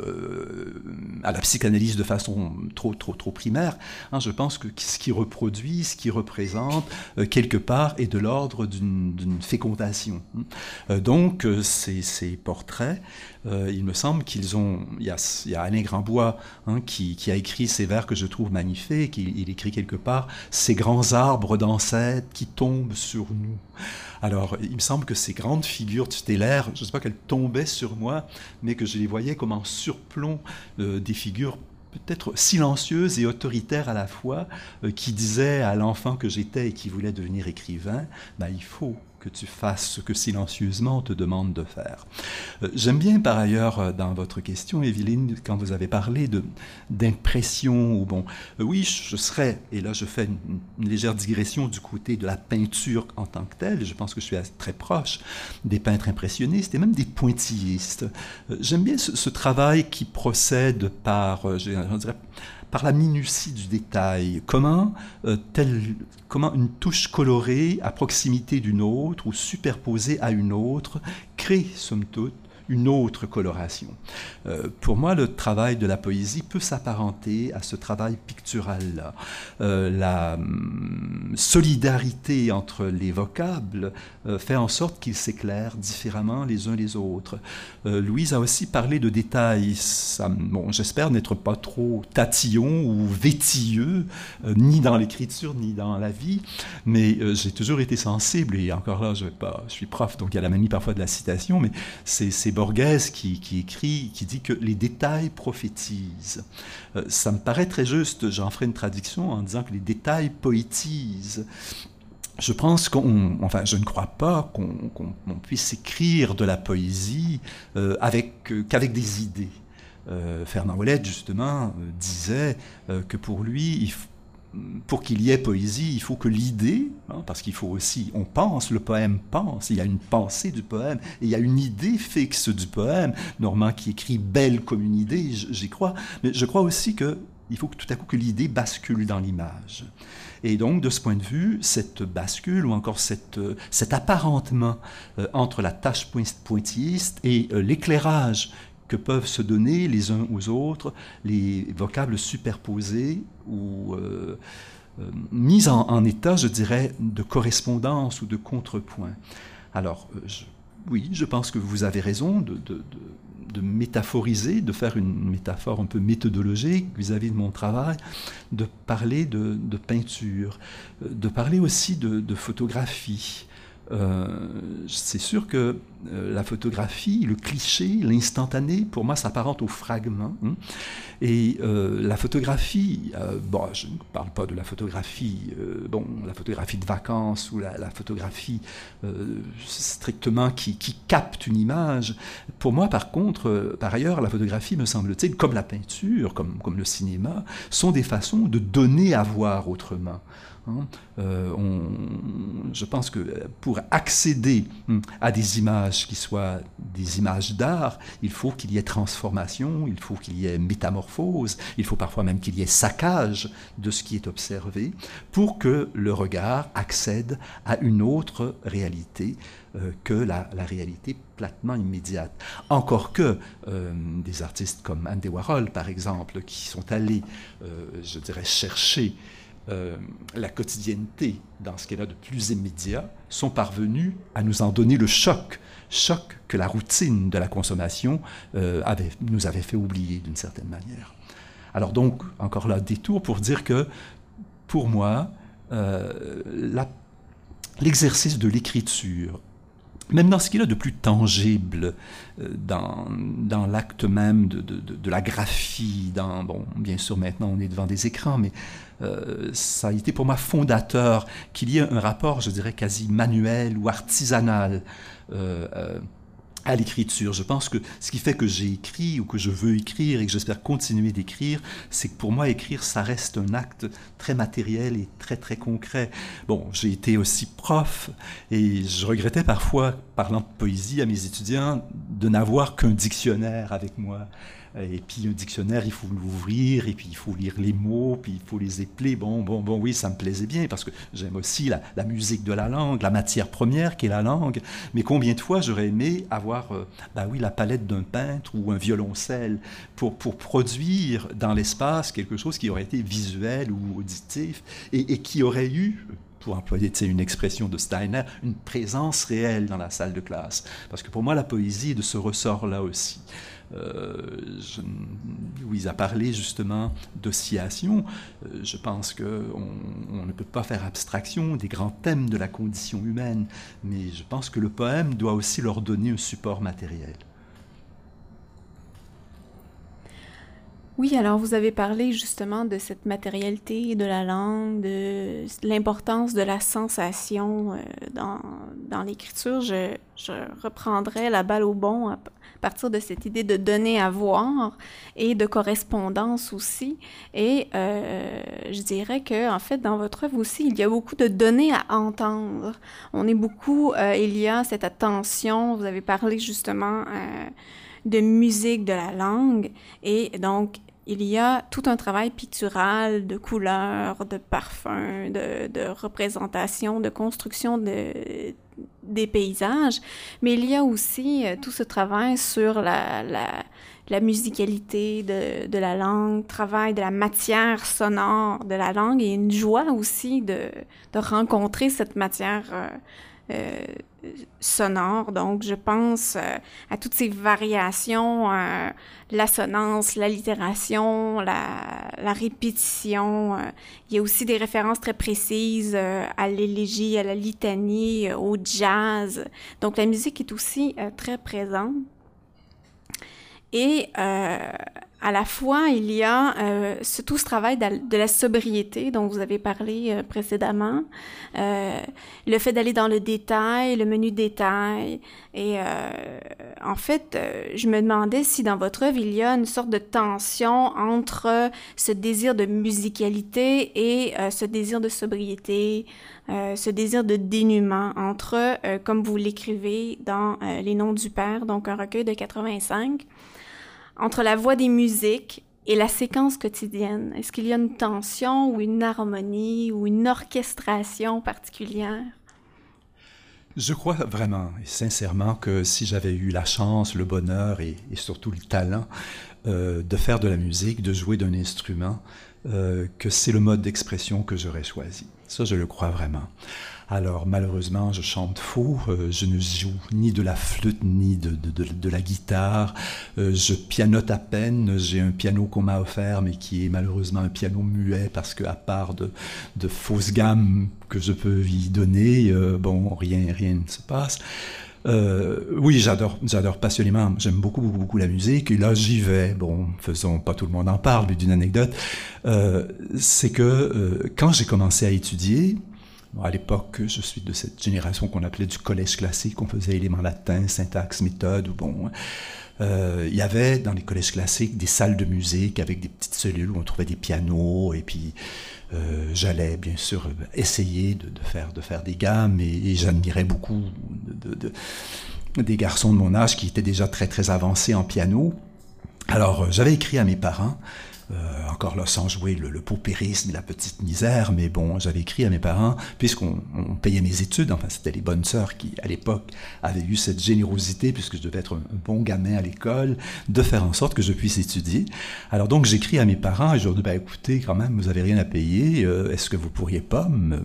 D: à la psychanalyse de façon trop primaire. Je pense que ce qui reproduit, ce qui représente, quelque part, est de l'ordre d'une fécondation. Donc, ces portraits, il me semble qu'ils ont... Il y a Alain Grandbois qui a écrit ces vers que je trouve magnifiques. Il écrit quelque part « Ces grands arbres d'ancêtres qui tombent sur nous ». Alors, il me semble que ces grandes figures tutélaires, je ne sais pas qu'elles tombaient sur moi, mais que je les voyais comme en surplomb des figures peut-être silencieuses et autoritaires à la fois, qui disaient à l'enfant que j'étais et qui voulait devenir écrivain, il faut que tu fasses ce que silencieusement on te demande de faire. J'aime bien par ailleurs dans votre question, Evelyne, quand vous avez parlé d'impression, ou oui, je serais, et là je fais une légère digression du côté de la peinture en tant que telle, je pense que je suis très proche des peintres impressionnistes et même des pointillistes. J'aime bien ce travail qui procède par, je dirais, par la minutie du détail. Comment une touche colorée à proximité d'une autre ou superposée à une autre crée, somme toute, une autre coloration. Pour moi, le travail de la poésie peut s'apparenter à ce travail pictural-là. La solidarité entre les vocables fait en sorte qu'ils s'éclairent différemment les uns les autres. Louise a aussi parlé de détails. J'espère n'être pas trop tatillon ou vétilleux, ni dans l'écriture, ni dans la vie, mais j'ai toujours été sensible, et encore là, je suis prof, donc il y a la manie parfois de la citation, mais c'est Borges qui dit que les détails prophétisent. Ça me paraît très juste, j'en ferai une traduction en disant que les détails poétisent. Je pense je ne crois pas qu'on puisse écrire de la poésie qu'avec des idées. Fernand Ouellet, justement, disait que pour lui, pour qu'il y ait poésie, il faut que l'idée, parce qu'il faut aussi, on pense, le poème pense, il y a une pensée du poème, et il y a une idée fixe du poème. Normand qui écrit « belle comme une idée », j'y crois, mais je crois aussi qu'il faut que tout à coup que l'idée bascule dans l'image. Et donc, de ce point de vue, cette bascule ou encore cet apparentement entre la tâche pointilliste et l'éclairage que peuvent se donner les uns aux autres les vocables superposés ou mis en état, je dirais, de correspondance ou de contrepoint. Alors, oui, je pense que vous avez raison de métaphoriser, de faire une métaphore un peu méthodologique vis-à-vis de mon travail, de parler de peinture, de parler aussi de photographie. C'est sûr que la photographie, le cliché, l'instantané, pour moi, s'apparente au fragment. Et la photographie, je ne parle pas de la photographie, la photographie de vacances ou la photographie strictement qui capte une image. Pour moi, par contre, par ailleurs, la photographie, me semble-t-il, comme la peinture, comme le cinéma, sont des façons de donner à voir autrement. Je pense que pour accéder à des images qui soient des images d'art, il faut qu'il y ait transformation, il faut qu'il y ait métamorphose, il faut parfois même qu'il y ait saccage de ce qui est observé pour que le regard accède à une autre réalité que la réalité platement immédiate. Encore que des artistes comme Andy Warhol, par exemple, qui sont allés, je dirais, chercher la quotidienneté dans ce qu'elle a de plus immédiat, sont parvenus à nous en donner le choc que la routine de la consommation nous avait fait oublier d'une certaine manière. Alors donc, encore là, détour pour dire que, pour moi, l'exercice de l'écriture, même dans ce qu'il y a de plus tangible dans l'acte même de la graphie, bien sûr maintenant on est devant des écrans, mais ça a été pour moi fondateur qu'il y ait un rapport, je dirais, quasi manuel ou artisanal à l'écriture. Je pense que ce qui fait que j'ai écrit ou que je veux écrire et que j'espère continuer d'écrire, c'est que pour moi, écrire, ça reste un acte très matériel et très, très concret. Bon, j'ai été aussi prof et je regrettais parfois, parlant de poésie à mes étudiants, de n'avoir qu'un dictionnaire avec moi. Et puis un dictionnaire, il faut l'ouvrir, et puis il faut lire les mots, puis il faut les épeler. Bon, oui, ça me plaisait bien, parce que j'aime aussi la musique de la langue, la matière première qui est la langue. Mais combien de fois j'aurais aimé avoir, la palette d'un peintre ou un violoncelle pour produire dans l'espace quelque chose qui aurait été visuel ou auditif, et qui aurait eu, pour employer une expression de Steiner, une présence réelle dans la salle de classe. Parce que pour moi, la poésie est de ce ressort-là aussi. Louise a parlé justement d'oscillation. Je pense qu'on ne peut pas faire abstraction des grands thèmes de la condition humaine, mais je pense que le poème doit aussi leur donner un support matériel.
B: Oui, alors vous avez parlé justement de cette matérialité de la langue, de l'importance de la sensation dans l'écriture. Je reprendrai la balle au bon à partir de cette idée de donner à voir et de correspondance aussi. Et je dirais que en fait, dans votre œuvre aussi, il y a beaucoup de donner à entendre. On est beaucoup, il y a cette attention, vous avez parlé justement de musique de la langue, et donc il y a tout un travail pictural de couleurs, de parfums, de représentation, de construction des paysages, mais il y a aussi tout ce travail sur la musicalité de la langue, travail de la matière sonore de la langue, et une joie aussi de rencontrer cette matière sonore. Donc, je pense à toutes ces variations, l'assonance, l'allitération, la répétition. Il y a aussi des références très précises à l'élégie, à la litanie, au jazz. Donc, la musique est aussi très présente. Et à la fois, il y a tout ce travail de la sobriété dont vous avez parlé précédemment, le fait d'aller dans le détail, le menu détail. Et en fait, je me demandais si dans votre œuvre, il y a une sorte de tension entre ce désir de musicalité et ce désir de sobriété, ce désir de dénuement entre, comme vous l'écrivez dans Les Noms du Père, donc un recueil de 85, entre la voix des musiques et la séquence quotidienne. Est-ce qu'il y a une tension ou une harmonie ou une orchestration particulière?
D: Je crois vraiment et sincèrement que si j'avais eu la chance, le bonheur et surtout le talent de faire de la musique, de jouer d'un instrument, que c'est le mode d'expression que j'aurais choisi. Ça, je le crois vraiment. Alors, malheureusement, je chante faux, je ne joue ni de la flûte ni de la guitare, je pianote à peine, j'ai un piano qu'on m'a offert, mais qui est malheureusement un piano muet, parce qu'à part de fausses gammes que je peux y donner, rien ne se passe. Oui, j'adore passionnément, j'aime beaucoup la musique, et là j'y vais, pas tout le monde en parle, mais d'une anecdote, c'est que quand j'ai commencé à étudier, à l'époque, je suis de cette génération qu'on appelait du collège classique, on faisait éléments latins, syntaxe, méthode, il y avait dans les collèges classiques des salles de musique avec des petites cellules où on trouvait des pianos, et puis j'allais bien sûr essayer de faire des gammes, et j'admirais beaucoup des garçons de mon âge qui étaient déjà très avancés en piano. Alors j'avais écrit à mes parents, encore là sans jouer le paupérisme et la petite misère, mais j'avais écrit à mes parents, puisqu'on payait mes études, enfin c'était les bonnes sœurs qui à l'époque avaient eu cette générosité, puisque je devais être un bon gamin à l'école, de faire en sorte que je puisse étudier. Alors donc j'écris à mes parents et je leur dis, écoutez, quand même, vous avez rien à payer, est-ce que vous pourriez pas me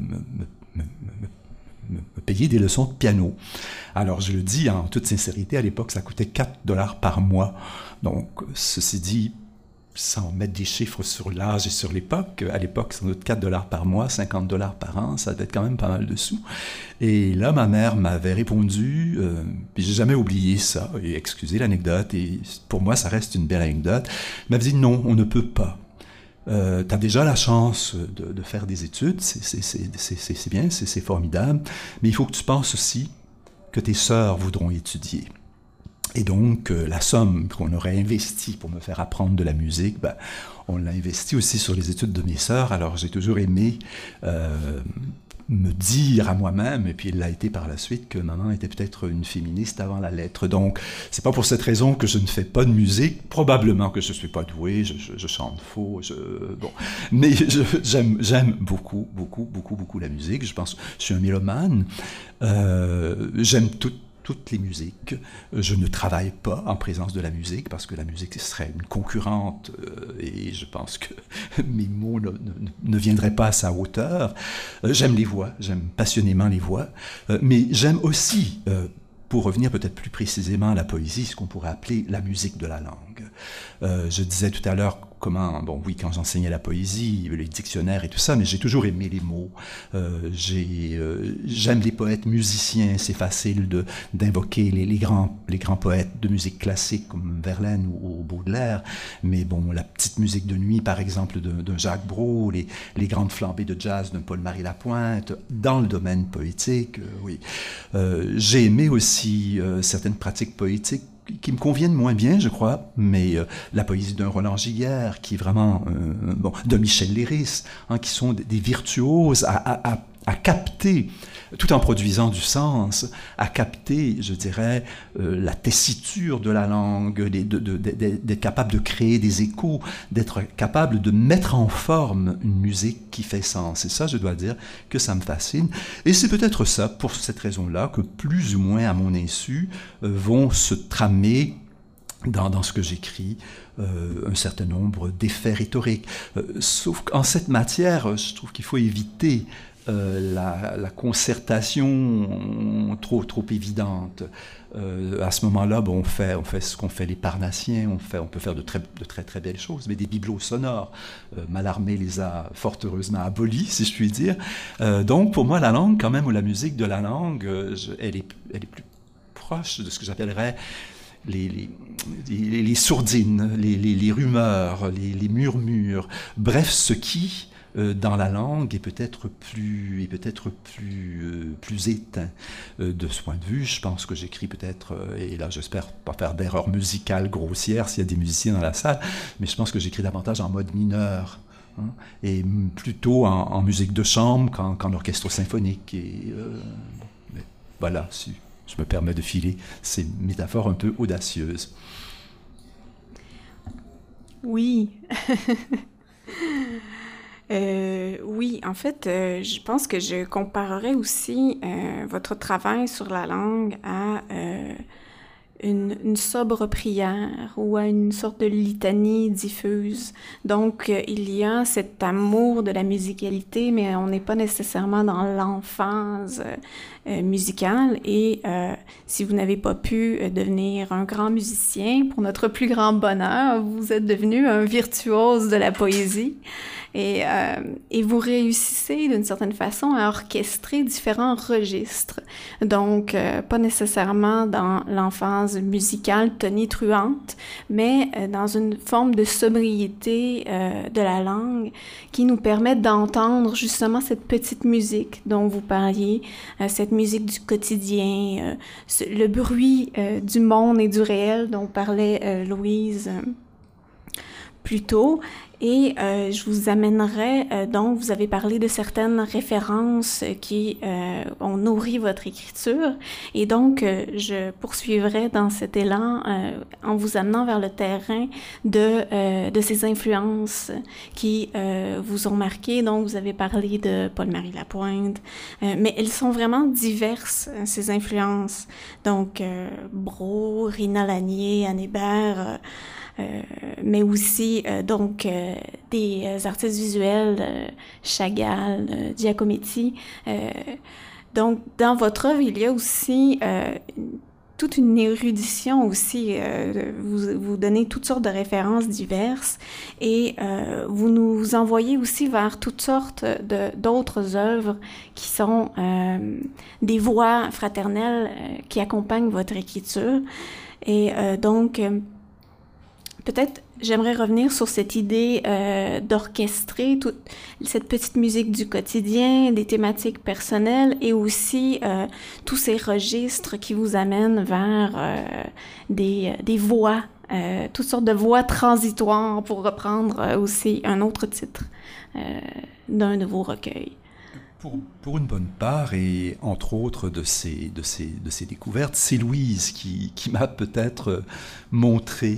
D: payer des leçons de piano? Alors je le dis en toute sincérité, à l'époque ça coûtait $4 par mois, donc ceci dit, sans mettre des chiffres sur l'âge et sur l'époque, à l'époque, sans doute $4 par mois, $50 par an, ça devait être quand même pas mal de sous. Et là, ma mère m'avait répondu, puis j'ai jamais oublié ça, et excusez l'anecdote, et pour moi, ça reste une belle anecdote. Elle m'avait dit, non, on ne peut pas. T'as déjà la chance de faire des études, c'est bien, c'est formidable, mais il faut que tu penses aussi que tes sœurs voudront étudier. Et donc, la somme qu'on aurait investie pour me faire apprendre de la musique, on l'a investie aussi sur les études de mes sœurs. Alors, j'ai toujours aimé me dire à moi-même, et puis il l'a été par la suite, que maman était peut-être une féministe avant la lettre. Donc, c'est pas pour cette raison que je ne fais pas de musique. Probablement que je suis pas doué, je chante faux, mais j'aime beaucoup la musique. Je pense que je suis un mélomane. J'aime toutes les musiques. Je ne travaille pas en présence de la musique parce que la musique serait une concurrente et je pense que mes mots ne viendraient pas à sa hauteur. J'aime les voix, j'aime passionnément les voix, mais j'aime aussi, pour revenir peut-être plus précisément à la poésie, ce qu'on pourrait appeler la musique de la langue. Je disais tout à l'heure quand j'enseignais la poésie, les dictionnaires et tout ça, mais j'ai toujours aimé les mots. J'aime les poètes musiciens, c'est facile d'invoquer les grands poètes de musique classique comme Verlaine ou Baudelaire, mais la petite musique de nuit, par exemple, d'un Jacques Brault, les grandes flambées de jazz d'un Paul-Marie Lapointe, dans le domaine poétique, oui. J'ai aimé aussi certaines pratiques poétiques qui me conviennent moins bien, je crois, mais la poésie d'un Roland Giguère, qui est vraiment, de Michel Léris, qui sont des virtuoses à capter, tout en produisant du sens, à capter, je dirais, la tessiture de la langue, d'être capable de créer des échos, d'être capable de mettre en forme une musique qui fait sens. Et ça, je dois dire que ça me fascine. Et c'est peut-être ça, pour cette raison-là, que plus ou moins à mon insu, vont se tramer dans ce que j'écris, un certain nombre d'effets rhétoriques. Sauf qu'en cette matière, je trouve qu'il faut éviter la concertation trop évidente. À ce moment-là, on fait ce qu'ont fait les Parnassiens, on peut faire de très belles choses, mais des bibelots sonores. Mallarmé les a fort heureusement abolis, si je puis dire. Donc, pour moi, la langue, quand même, ou la musique de la langue, elle est plus proche de ce que j'appellerais les sourdines, les rumeurs, les murmures, bref, ce qui, dans la langue, est peut-être plus éteint. De ce point de vue, je pense que j'écris peut-être, et là j'espère pas faire d'erreur musicale grossière s'il y a des musiciens dans la salle, mais je pense que j'écris davantage en mode mineur. Hein, et plutôt en musique de chambre qu'en orchestre symphonique. Et voilà, si je me permets de filer ces métaphores un peu audacieuses.
B: Oui. Oui, en fait, je pense que je comparerais aussi votre travail sur la langue à une sobre prière ou à une sorte de litanie diffuse. Donc, il y a cet amour de la musicalité, mais on n'est pas nécessairement dans l'emphase musicale. Et si vous n'avez pas pu devenir un grand musicien, pour notre plus grand bonheur, vous êtes devenu un virtuose de la poésie. Et vous réussissez d'une certaine façon à orchestrer différents registres. Donc, pas nécessairement dans l'emphase musicale tonitruante, mais dans une forme de sobriété de la langue qui nous permet d'entendre justement cette petite musique dont vous parliez, cette musique du quotidien, le bruit du monde et du réel dont parlait Louise plus tôt. Et je vous amènerai, donc, vous avez parlé de certaines références qui ont nourri votre écriture. Et donc, je poursuivrai dans cet élan en vous amenant vers le terrain de ces influences qui vous ont marqué. Donc, vous avez parlé de Paul-Marie Lapointe, mais elles sont vraiment diverses, ces influences. Donc, Brault, Rina Lanier, Anne Hébert, mais aussi des artistes visuels, Chagall, Giacometti. Donc, dans votre œuvre, il y a aussi toute une érudition aussi. Vous donnez toutes sortes de références diverses et vous nous envoyez aussi vers toutes sortes d'autres œuvres qui sont des voix fraternelles qui accompagnent votre écriture. Et donc, peut-être j'aimerais revenir sur cette idée d'orchestrer toute cette petite musique du quotidien, des thématiques personnelles et aussi tous ces registres qui vous amènent vers des voix, toutes sortes de voix transitoires, pour reprendre aussi un autre titre d'un de vos recueils.
D: Pour une bonne part, et entre autres de ces découvertes, c'est Louise qui m'a peut-être montré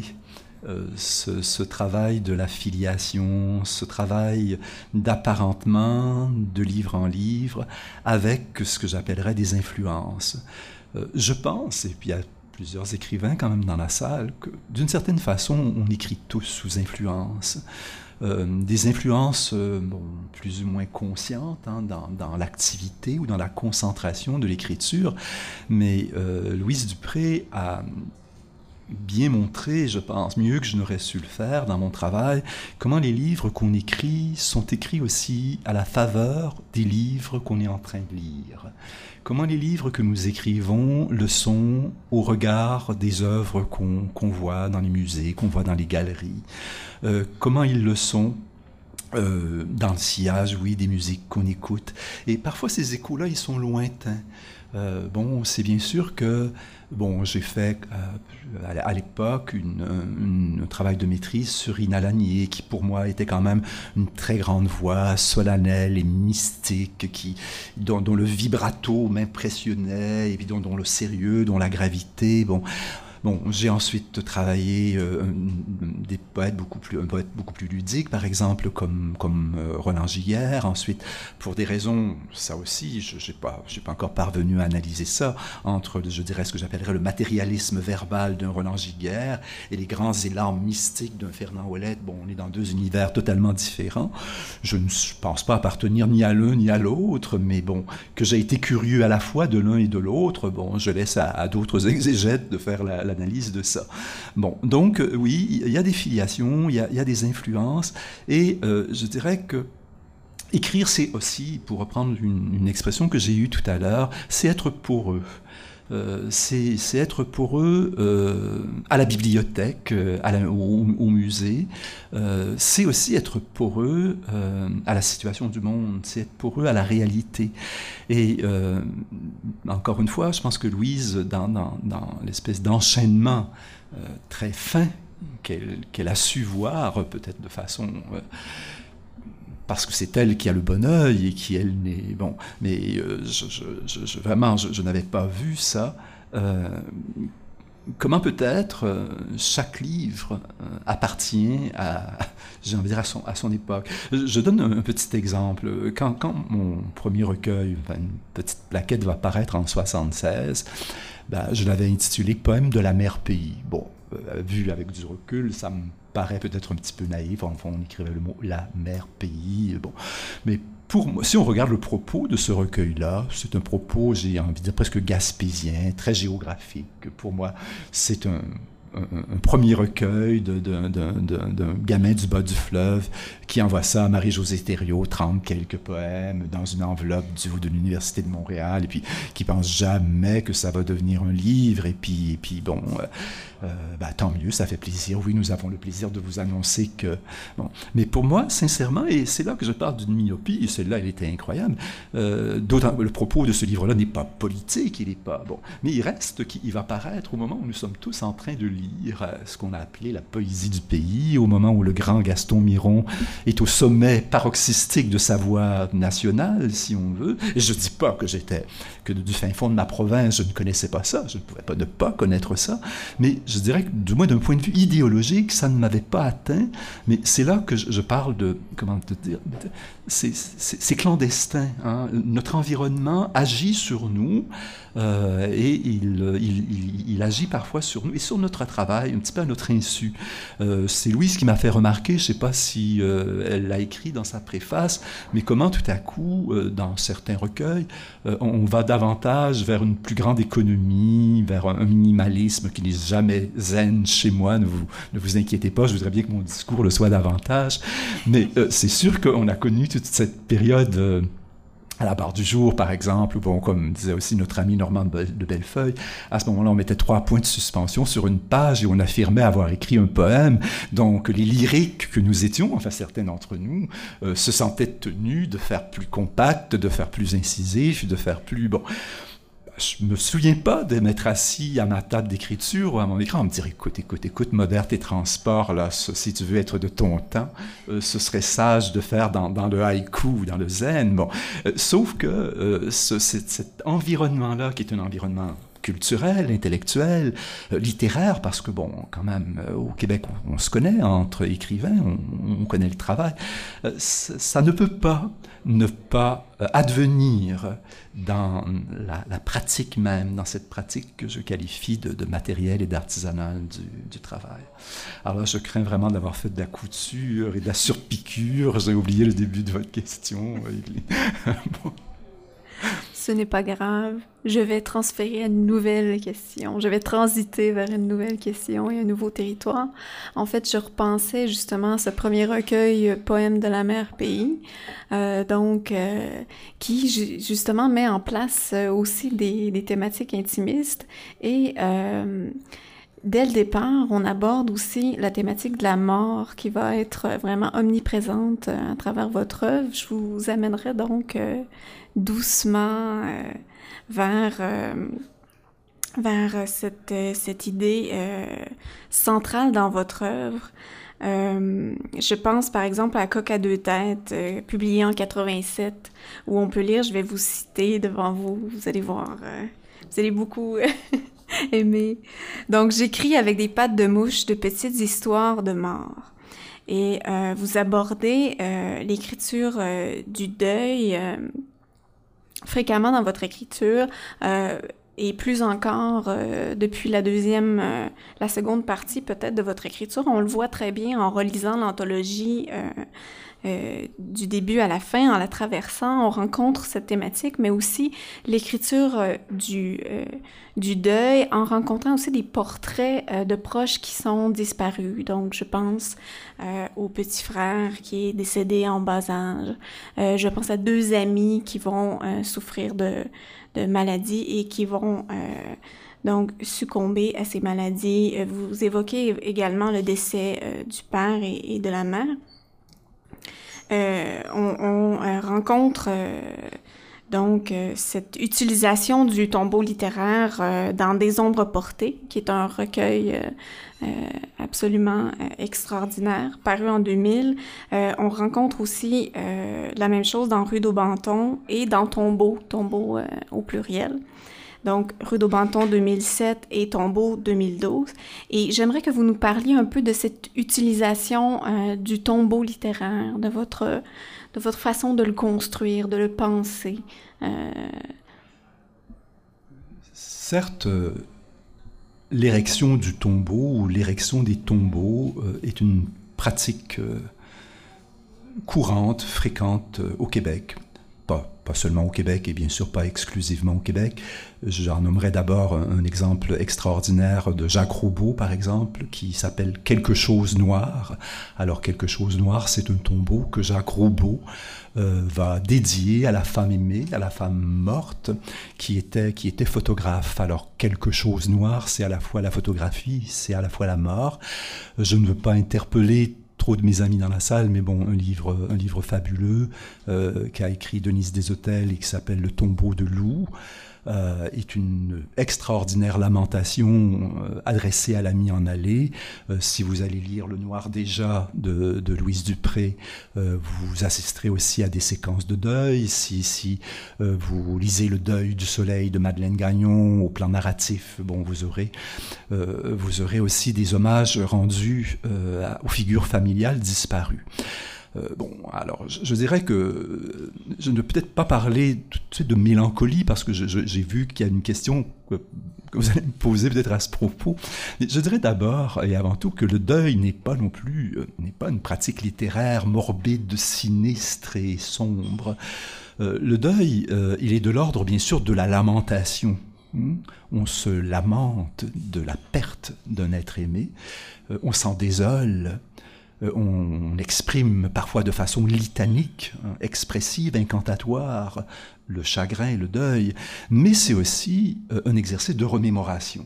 D: ce travail de la filiation, ce travail d'apparentement, de livre en livre, avec ce que j'appellerais des influences. Je pense, et puis il y a plusieurs écrivains quand même dans la salle, que d'une certaine façon, on écrit tous sous influence. Des influences plus ou moins conscientes dans l'activité ou dans la concentration de l'écriture, mais Louise Dupré a bien montré, je pense, mieux que je n'aurais su le faire dans mon travail, comment les livres qu'on écrit sont écrits aussi à la faveur des livres qu'on est en train de lire. Comment les livres que nous écrivons le sont au regard des œuvres qu'on voit dans les musées, qu'on voit dans les galeries. Comment ils le sont dans le sillage, oui, des musiques qu'on écoute. Et parfois, ces échos-là, ils sont lointains. C'est bien sûr que j'ai fait à l'époque un travail de maîtrise sur Rina Lanier, qui pour moi était quand même une très grande voix solennelle et mystique, dont le vibrato m'impressionnait, et puis dont le sérieux, dont la gravité. J'ai ensuite travaillé des poètes beaucoup plus ludiques, par exemple, comme Roland Giguère. Ensuite, pour des raisons, ça aussi, je n'ai pas encore parvenu à analyser ça, entre, je dirais, ce que j'appellerais le matérialisme verbal d'un Roland Giguère et les grands élans mystiques d'un Fernand Ouellet. On est dans deux univers totalement différents. Je ne pense pas appartenir ni à l'un ni à l'autre, mais que j'ai été curieux à la fois de l'un et de l'autre, je laisse à d'autres exégètes de faire l'analyse de ça. Donc oui, il y a des filiations, il y a des influences, et je dirais que écrire, c'est aussi, pour reprendre une expression que j'ai eue tout à l'heure, c'est être poreux. c'est être pour eux à la bibliothèque, au musée. C'est aussi être pour eux à la situation du monde, c'est être pour eux à la réalité. Et encore une fois, je pense que Louise, dans l'espèce d'enchaînement très fin qu'elle a su voir, peut-être de façon... parce que c'est elle qui a le bon œil et qui elle n'est bon, mais vraiment je n'avais pas vu ça. Comment peut-être chaque livre appartient j'ai envie de dire à son époque. Je donne un petit exemple. Quand mon premier recueil, une petite plaquette va paraître en 1976, je l'avais intitulé Poème de la mer pays. Bon, vu avec du recul, ça me paraît peut-être un petit peu naïf. Enfin, on écrivait le mot la mer pays. Bon, mais pour moi, si on regarde le propos de ce recueil-là, c'est un propos, j'ai envie de dire presque gaspésien, très géographique. Pour moi, c'est un premier recueil d'un gamin du bas du fleuve qui envoie ça à Marie-Josée Thériault, 30 quelques poèmes dans une enveloppe de l'Université de Montréal, et puis qui pense jamais que ça va devenir un livre, et puis bon, tant mieux, ça fait plaisir. Oui, nous avons le plaisir de vous annoncer que... Bon. Mais pour moi, sincèrement, et c'est là que je parle d'une myopie, et celle-là, elle était incroyable, d'autant le propos de ce livre-là n'est pas politique, il n'est pas... Bon, mais il reste qu'il va paraître au moment où nous sommes tous en train de lire ce qu'on a appelé la poésie du pays, au moment où le grand Gaston Miron est au sommet paroxystique de sa voix nationale, si on veut. Et je ne dis pas que du fin fond de ma province, je ne connaissais pas ça, je ne pouvais pas ne pas connaître ça, mais je dirais que, du moins d'un point de vue idéologique, ça ne m'avait pas atteint, mais c'est là que je parle de, comment te dire, c'est clandestin, hein? Notre environnement agit sur nous, et il agit parfois sur nous et sur notre travail, un petit peu à notre insu. C'est Louise qui m'a fait remarquer, je ne sais pas si elle l'a écrit dans sa préface, mais comment tout à coup, dans certains recueils, on va davantage vers une plus grande économie, vers un minimalisme qui n'est jamais zen chez moi, ne vous inquiétez pas, je voudrais bien que mon discours le soit davantage, mais c'est sûr qu'on a connu toute cette période... à la barre du jour, par exemple, ou bon, comme disait aussi notre ami Normand de Bellefeuille, à ce moment-là, on mettait 3 points de suspension sur une page et on affirmait avoir écrit un poème. Donc, les lyriques que nous étions, enfin certains d'entre nous, se sentaient tenus de faire plus compact, de faire plus incisif, de faire plus... Bon, je me souviens pas de m'être assis à ma table d'écriture ou à mon écran, me dire écoute, modère tes transports, là, si tu veux être de ton temps, ce serait sage de faire dans le haïku ou dans le zen. Bon, sauf que cet environnement-là, qui est un environnement culturel, intellectuel, littéraire, parce que, bon, quand même, au Québec, on se connaît entre écrivains, on connaît le travail, ça ne peut pas ne pas advenir dans la pratique même, dans cette pratique que je qualifie de matérielle et d'artisanale du travail. Alors là, je crains vraiment d'avoir fait de la couture et de la surpiqûre. J'ai oublié le début de votre question. Bon.
B: Ce n'est pas grave. Je vais transférer à une nouvelle question. Je vais transiter vers une nouvelle question et un nouveau territoire. En fait, je repensais justement à ce premier recueil Poème de la mer pays, qui justement met en place aussi des thématiques intimistes et dès le départ, on aborde aussi la thématique de la mort qui va être vraiment omniprésente à travers votre œuvre. Je vous amènerai donc doucement vers cette idée centrale dans votre œuvre. Je pense par exemple à Coq à deux têtes, publié en 87, où on peut lire, je vais vous citer devant vous, vous allez voir, vous allez beaucoup aimer. Donc, j'écris avec des pattes de mouche de petites histoires de mort. Et vous abordez l'écriture du deuil fréquemment dans votre écriture, et plus encore depuis la seconde partie peut-être de votre écriture. On le voit très bien en relisant l'anthologie du début à la fin, en la traversant, on rencontre cette thématique, mais aussi l'écriture du deuil, en rencontrant aussi des portraits de proches qui sont disparus. Donc, je pense au petit frère qui est décédé en bas âge. Je pense à 2 amis qui vont souffrir de maladies et qui vont donc succomber à ces maladies. Vous évoquez également le décès du père et de la mère. On rencontre donc cette utilisation du tombeau littéraire dans Des ombres portées, qui est un recueil absolument extraordinaire, paru en 2000. On rencontre aussi la même chose dans Rue d'Aubenton et dans Tombeau au pluriel. Donc, Rue d'Aubenton 2007 et Tombeau 2012. Et j'aimerais que vous nous parliez un peu de cette utilisation du tombeau littéraire, de votre façon de le construire, de le penser.
D: Certes, l'érection du tombeau ou l'érection des tombeaux est une pratique courante, fréquente au Québec. Pas seulement au Québec et bien sûr pas exclusivement au Québec. J'en nommerai d'abord un exemple extraordinaire de Jacques Roubaud, par exemple, qui s'appelle « Quelque chose noir ». Alors, « Quelque chose noir », c'est un tombeau que Jacques Roubaud va dédier à la femme aimée, à la femme morte, qui était photographe. Alors, « Quelque chose noir », c'est à la fois la photographie, c'est à la fois la mort. Je ne veux pas interpeller trop de mes amis dans la salle, mais bon, un livre fabuleux qu'a écrit Denise Desautels et qui s'appelle « Le tombeau de loup ». Est une extraordinaire lamentation adressée à l'ami en allée. Si vous allez lire Le Noir déjà de Louise Dupré, vous assisterez aussi à des séquences de deuil. Si vous lisez Le Deuil du soleil de Madeleine Gagnon au plan narratif, bon, vous aurez aussi des hommages rendus aux figures familiales disparues. Bon, alors, je dirais que je ne vais peut-être pas parler tout de suite de mélancolie, parce que j'ai vu qu'il y a une question que vous allez me poser peut-être à ce propos. Mais je dirais d'abord et avant tout que le deuil n'est pas non plus, n'est pas une pratique littéraire morbide, sinistre et sombre. Le deuil, il est de l'ordre, bien sûr, de la lamentation. On se lamente de la perte d'un être aimé, on s'en désole. On exprime parfois de façon litanique, expressive, incantatoire, le chagrin, le deuil, mais c'est aussi un exercice de remémoration.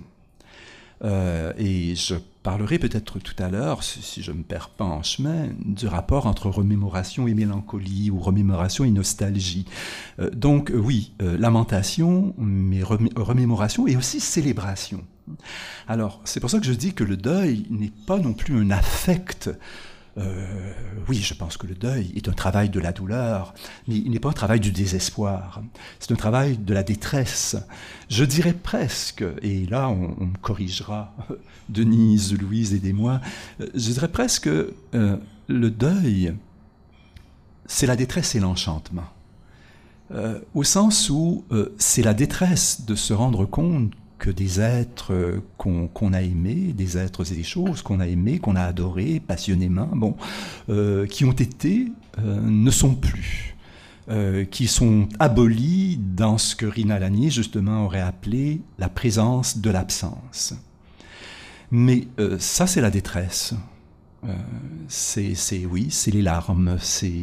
D: Et je parlerai peut-être tout à l'heure, si je ne me perds pas en chemin, du rapport entre remémoration et mélancolie, ou remémoration et nostalgie. Donc oui, lamentation, mais remémoration et aussi célébration. Alors, c'est pour ça que je dis que le deuil n'est pas non plus un affect. Oui, je pense que le deuil est un travail de la douleur, mais il n'est pas un travail du désespoir. C'est un travail de la détresse. Je dirais presque, et là on me corrigera, Denise, Louise, aidez-moi, je dirais presque le deuil, c'est la détresse et l'enchantement. Au sens où c'est la détresse de se rendre compte que des êtres qu'on a aimés, des êtres et des choses qu'on a aimés, qu'on a adorés passionnément, bon, qui ont été, ne sont plus, qui sont abolis dans ce que Rina Lanier, justement, aurait appelé la présence de l'absence. Mais ça, c'est la détresse. C'est les larmes,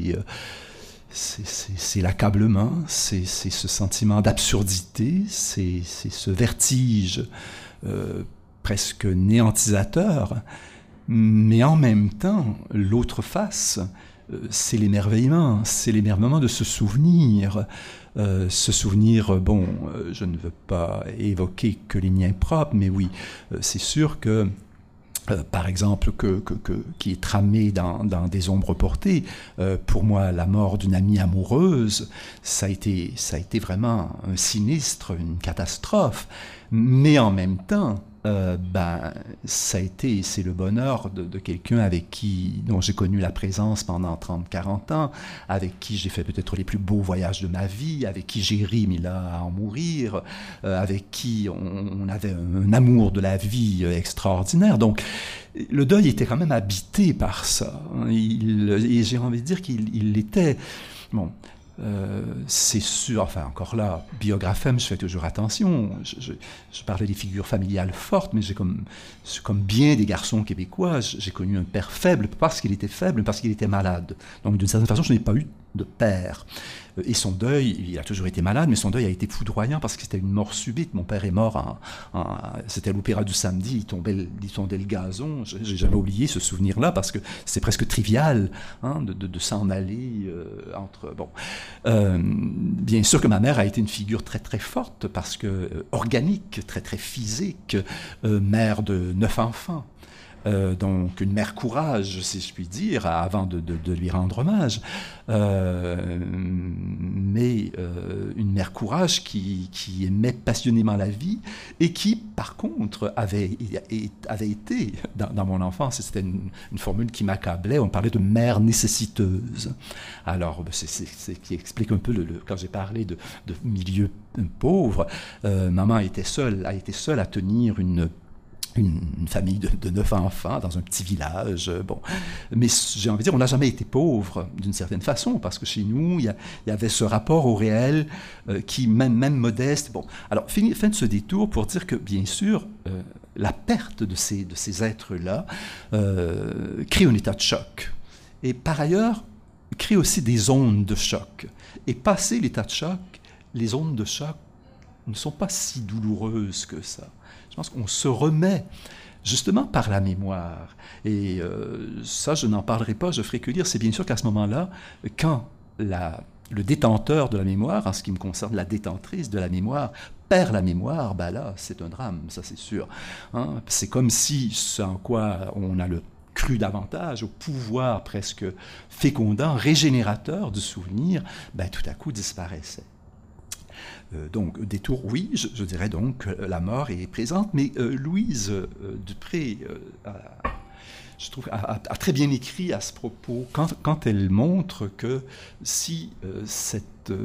D: c'est l'accablement, c'est ce sentiment d'absurdité, c'est ce vertige presque néantisateur, mais en même temps, l'autre face, c'est l'émerveillement de se souvenir. Bon, je ne veux pas évoquer que les liens propres, mais oui, c'est sûr que par exemple, qui est tramé dans Des ombres portées. Pour moi, la mort d'une amie amoureuse, ça a été vraiment un sinistre, une catastrophe. Mais en même temps, c'est le bonheur de quelqu'un dont j'ai connu la présence pendant 30-40 ans, avec qui j'ai fait peut-être les plus beaux voyages de ma vie, avec qui j'ai ri, mais là, à en mourir, avec qui on avait un amour de la vie extraordinaire. Donc, le deuil était quand même habité par ça. Et j'ai envie de dire qu'il était... Bon, c'est sûr, enfin encore là, biographème, je fais toujours attention, je parlais des figures familiales fortes, mais comme bien des garçons québécois, j'ai connu un père faible, parce qu'il était faible, parce qu'il était malade. Donc d'une certaine façon, je n'ai pas eu de père. Et son deuil, il a toujours été malade, mais son deuil a été foudroyant parce que c'était une mort subite. Mon père est mort, c'était à l'Opéra du Samedi, il tombait le gazon. J'ai jamais oublié ce souvenir-là parce que c'est presque trivial de s'en aller entre... Bon, bien sûr que ma mère a été une figure très très forte parce que organique, très très physique, mère de 9 enfants. Donc une mère courage, si je puis dire, avant de lui rendre hommage, mais une mère courage qui aimait passionnément la vie et qui, par contre, avait été, dans mon enfance, c'était une formule qui m'accablait, on parlait de mère nécessiteuse. Alors, c'est qui explique un peu, quand j'ai parlé de milieu pauvre, maman a été seule à tenir une famille de 9 enfants dans un petit village. Bon. Mais j'ai envie de dire, on n'a jamais été pauvre d'une certaine façon, parce que chez nous, il y avait ce rapport au réel qui, même modeste. Bon. Alors, fin de ce détour pour dire que, bien sûr, la perte de ces êtres-là crée un état de choc. Et par ailleurs, crée aussi des ondes de choc. Et passé l'état de choc, les ondes de choc ne sont pas si douloureuses que ça. Je pense qu'on se remet justement par la mémoire. Et ça, je n'en parlerai pas, je ferai que dire. C'est bien sûr qu'à ce moment-là, quand le détenteur de la mémoire, en ce qui me concerne, la détentrice de la mémoire, perd la mémoire, ben là, c'est un drame, ça c'est sûr. Hein? C'est comme si, ce en quoi on a le cru davantage, au pouvoir presque fécondant, régénérateur du souvenir, ben tout à coup disparaissait. Donc, détour, oui, je dirais donc que la mort est présente, mais Louise Dupré, je trouve, a très bien écrit à ce propos, quand elle montre que si ce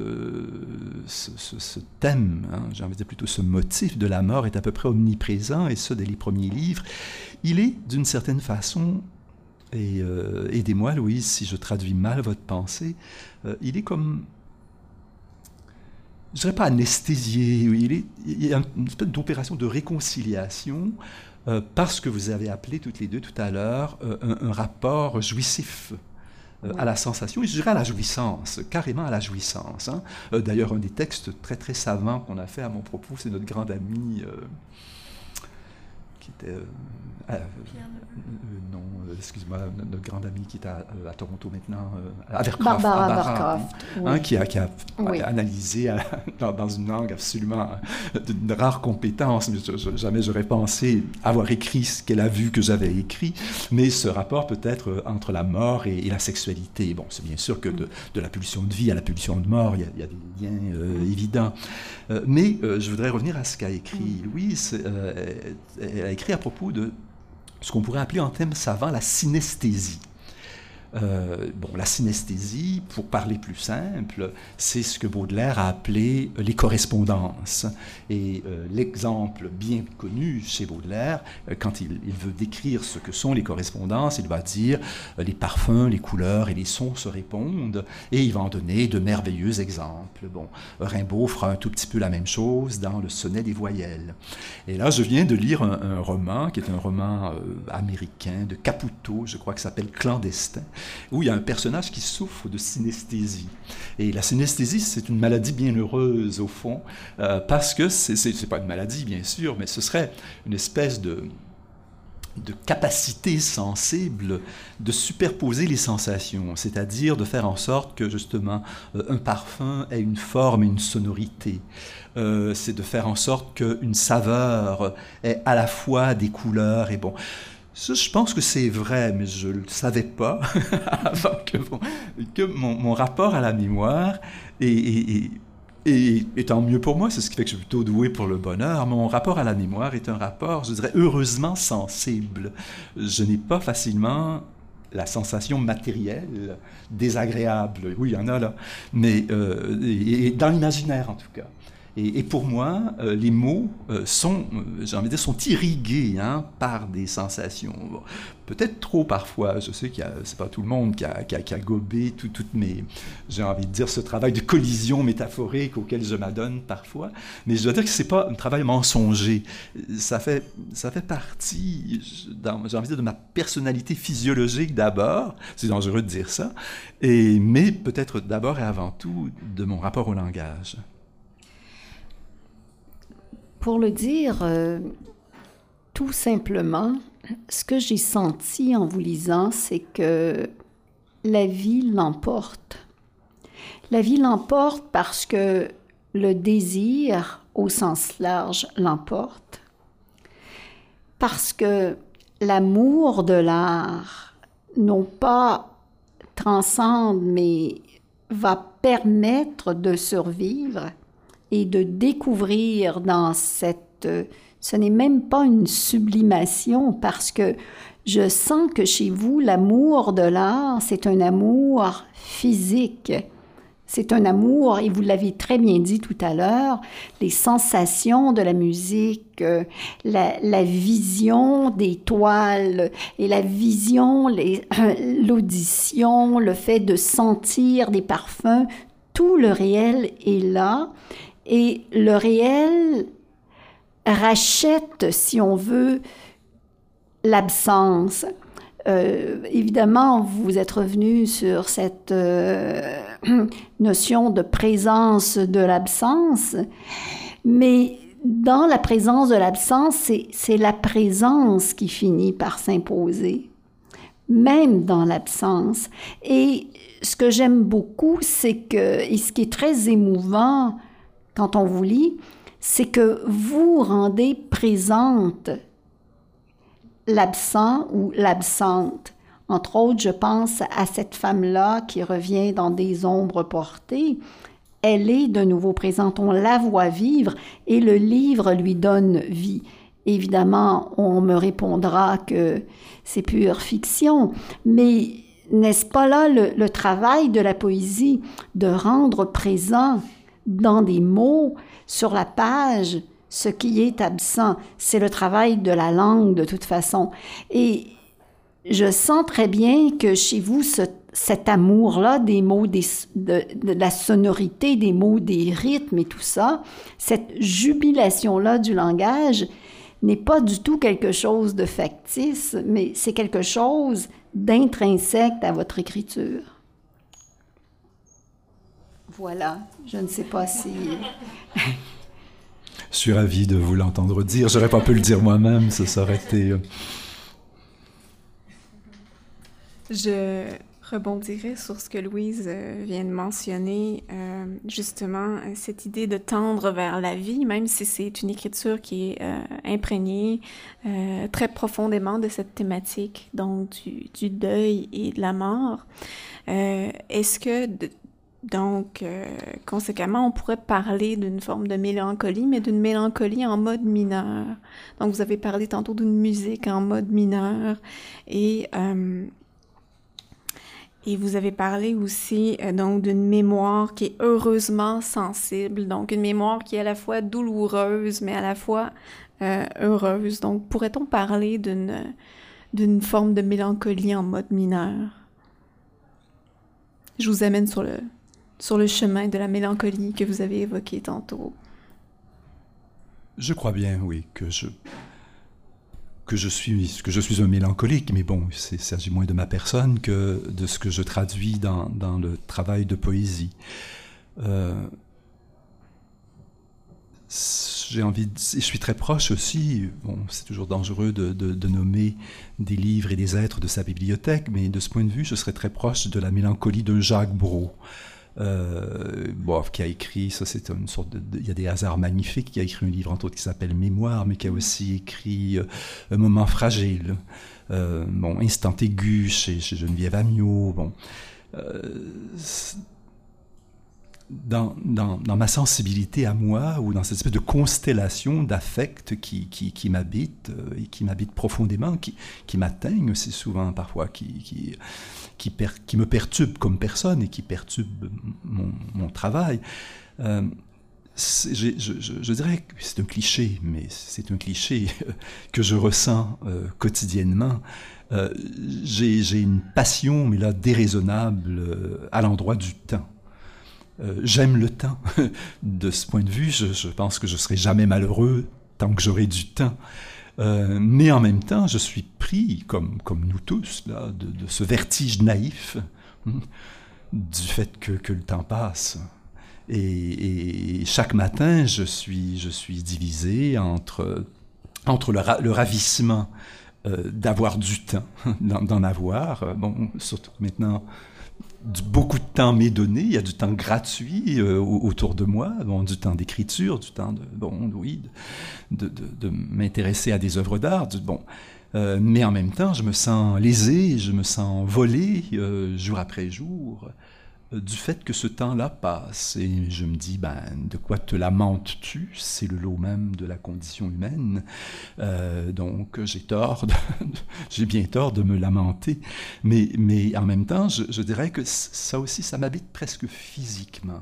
D: thème, j'ai envie de dire plutôt ce motif de la mort est à peu près omniprésent, et ça dès les premiers livres, il est d'une certaine façon, et aidez-moi Louise si je traduis mal votre pensée, il est comme... je ne dirais pas anesthésié, il y a une espèce d'opération de réconciliation parce que vous avez appelé toutes les deux tout à l'heure un rapport jouissif à la sensation, et je dirais à la jouissance, carrément à la jouissance. Hein. D'ailleurs, un des textes très très savants qu'on a fait à mon propos, c'est notre grande amie qui était... non, excuse-moi, notre grande amie qui est à Toronto maintenant, à Abercroft.
C: Barbara Abercroft, oui.
D: Qui a analysé dans une langue absolument d'une rare compétence, mais jamais j'aurais pensé avoir écrit ce qu'elle a vu que j'avais écrit, mais ce rapport peut-être entre la mort et la sexualité. Bon, c'est bien sûr que de la pulsion de vie à la pulsion de mort, il y a des liens évidents. Mais je voudrais revenir à ce qu'a écrit Louise. Elle a écrit à propos de ce qu'on pourrait appeler en termes savants la synesthésie. La synesthésie, pour parler plus simple, c'est ce que Baudelaire a appelé les correspondances. Et l'exemple bien connu chez Baudelaire, quand il veut décrire ce que sont les correspondances, il va dire les parfums, les couleurs et les sons se répondent, et il va en donner de merveilleux exemples. Bon, Rimbaud fera un tout petit peu la même chose dans le Sonnet des voyelles. Et là, je viens de lire un roman, qui est un roman américain de Caputo, je crois, qui s'appelle Clandestin, où il y a un personnage qui souffre de synesthésie. Et la synesthésie, c'est une maladie bien heureuse, au fond, parce que c'est pas une maladie, bien sûr, mais ce serait une espèce de capacité sensible de superposer les sensations, c'est-à-dire de faire en sorte que, justement, un parfum ait une forme et une sonorité. C'est de faire en sorte qu'une saveur ait à la fois des couleurs et bon... Ça, je pense que c'est vrai, mais je ne le savais pas avant que mon rapport à la mémoire Et tant mieux pour moi, c'est ce qui fait que je suis plutôt doué pour le bonheur. Mon rapport à la mémoire est un rapport, je dirais, heureusement sensible. Je n'ai pas facilement la sensation matérielle, désagréable, oui, il y en a là, mais et dans l'imaginaire en tout cas. Et pour moi, les mots sont, j'ai envie de dire, sont irrigués par des sensations. Bon, peut-être trop parfois. Je sais c'est pas tout le monde qui a gobé toutes mes, j'ai envie de dire, ce travail de collision métaphorique auquel je m'adonne parfois. Mais je dois dire que c'est pas un travail mensonger. Ça fait partie, j'ai envie de dire, de ma personnalité physiologique d'abord. C'est dangereux de dire ça. Mais peut-être d'abord et avant tout de mon rapport au langage.
C: Pour le dire tout simplement, ce que j'ai senti en vous lisant, c'est que la vie l'emporte. La vie l'emporte parce que le désir, au sens large, l'emporte. Parce que l'amour de l'art, non pas transcende, mais va permettre de survivre et de découvrir dans cette... Ce n'est même pas une sublimation parce que je sens que chez vous, l'amour de l'art, c'est un amour physique. C'est un amour, et vous l'avez très bien dit tout à l'heure, les sensations de la musique, la vision des toiles et la vision, l'audition, le fait de sentir des parfums, tout le réel est là. Et le réel rachète, si on veut, l'absence. Évidemment, vous êtes revenu sur cette notion de présence de l'absence, mais dans la présence de l'absence, c'est la présence qui finit par s'imposer, même dans l'absence. Et ce que j'aime beaucoup, c'est que, et ce qui est très émouvant quand on vous lit, c'est que vous rendez présente l'absent ou l'absente. Entre autres, je pense à cette femme-là qui revient dans des ombres portées. Elle est de nouveau présente, on la voit vivre et le livre lui donne vie. Évidemment, on me répondra que c'est pure fiction, mais n'est-ce pas là le travail de la poésie, de rendre présent dans des mots, sur la page, ce qui est absent? C'est le travail de la langue de toute façon. Et je sens très bien que chez vous, cet amour-là des mots, de la sonorité des mots, des rythmes et tout ça, cette jubilation-là du langage n'est pas du tout quelque chose de factice, mais c'est quelque chose d'intrinsèque à votre écriture. Voilà, je ne sais pas si...
D: Je suis ravi de vous l'entendre dire. J'aurais pas pu le dire moi-même, ça aurait été...
B: Je rebondirai sur ce que Louise vient de mentionner, justement, cette idée de tendre vers la vie, même si c'est une écriture qui est imprégnée très profondément de cette thématique, donc du deuil et de la mort. Est-ce que... Donc, conséquemment, on pourrait parler d'une forme de mélancolie, mais d'une mélancolie en mode mineur. Donc, vous avez parlé tantôt d'une musique en mode mineur et vous avez parlé aussi donc d'une mémoire qui est heureusement sensible, donc une mémoire qui est à la fois douloureuse, mais à la fois heureuse. Donc, pourrait-on parler d'une forme de mélancolie en mode mineur? Je vous amène sur le chemin de la mélancolie que vous avez évoqué tantôt.
D: Je crois bien, oui, que je suis un mélancolique, mais bon, il s'agit moins de ma personne que de ce que je traduis dans le travail de poésie. Je suis très proche aussi, bon, c'est toujours dangereux de nommer des livres et des êtres de sa bibliothèque, mais de ce point de vue, je serais très proche de la mélancolie de Jacques Brault. Qui a écrit, ça c'est une sorte il y a des hasards magnifiques, qui a écrit un livre entre autres qui s'appelle Mémoire, mais qui a aussi écrit Un moment fragile, Instant aigu chez Geneviève Amiot, dans ma sensibilité à moi, ou dans cette espèce de constellation d'affects qui m'habitent, et qui m'habitent profondément, qui m'atteignent aussi souvent parfois, qui me perturbent comme personne et qui perturbent mon travail. Je dirais que c'est un cliché, mais c'est un cliché que je ressens quotidiennement. J'ai une passion, mais là, déraisonnable à l'endroit du temps. J'aime le temps. De ce point de vue, je pense que je ne serai jamais malheureux tant que j'aurai du temps. Mais en même temps, je suis pris, comme nous tous, là, de ce vertige naïf du fait que le temps passe. Et chaque matin, je suis divisé entre le ravissement d'avoir du temps, d'en avoir. Bon, surtout maintenant, beaucoup de temps m'est donné. Il y a du temps gratuit autour de moi, bon, du temps d'écriture, du temps de m'intéresser à des œuvres d'art. Mais en même temps, je me sens lésé, je me sens volé jour après jour. Du fait que ce temps-là passe, et je me dis, de quoi te lamentes-tu? C'est le lot même de la condition humaine, donc j'ai bien tort de me lamenter, mais en même temps, je dirais que ça aussi, ça m'habite presque physiquement.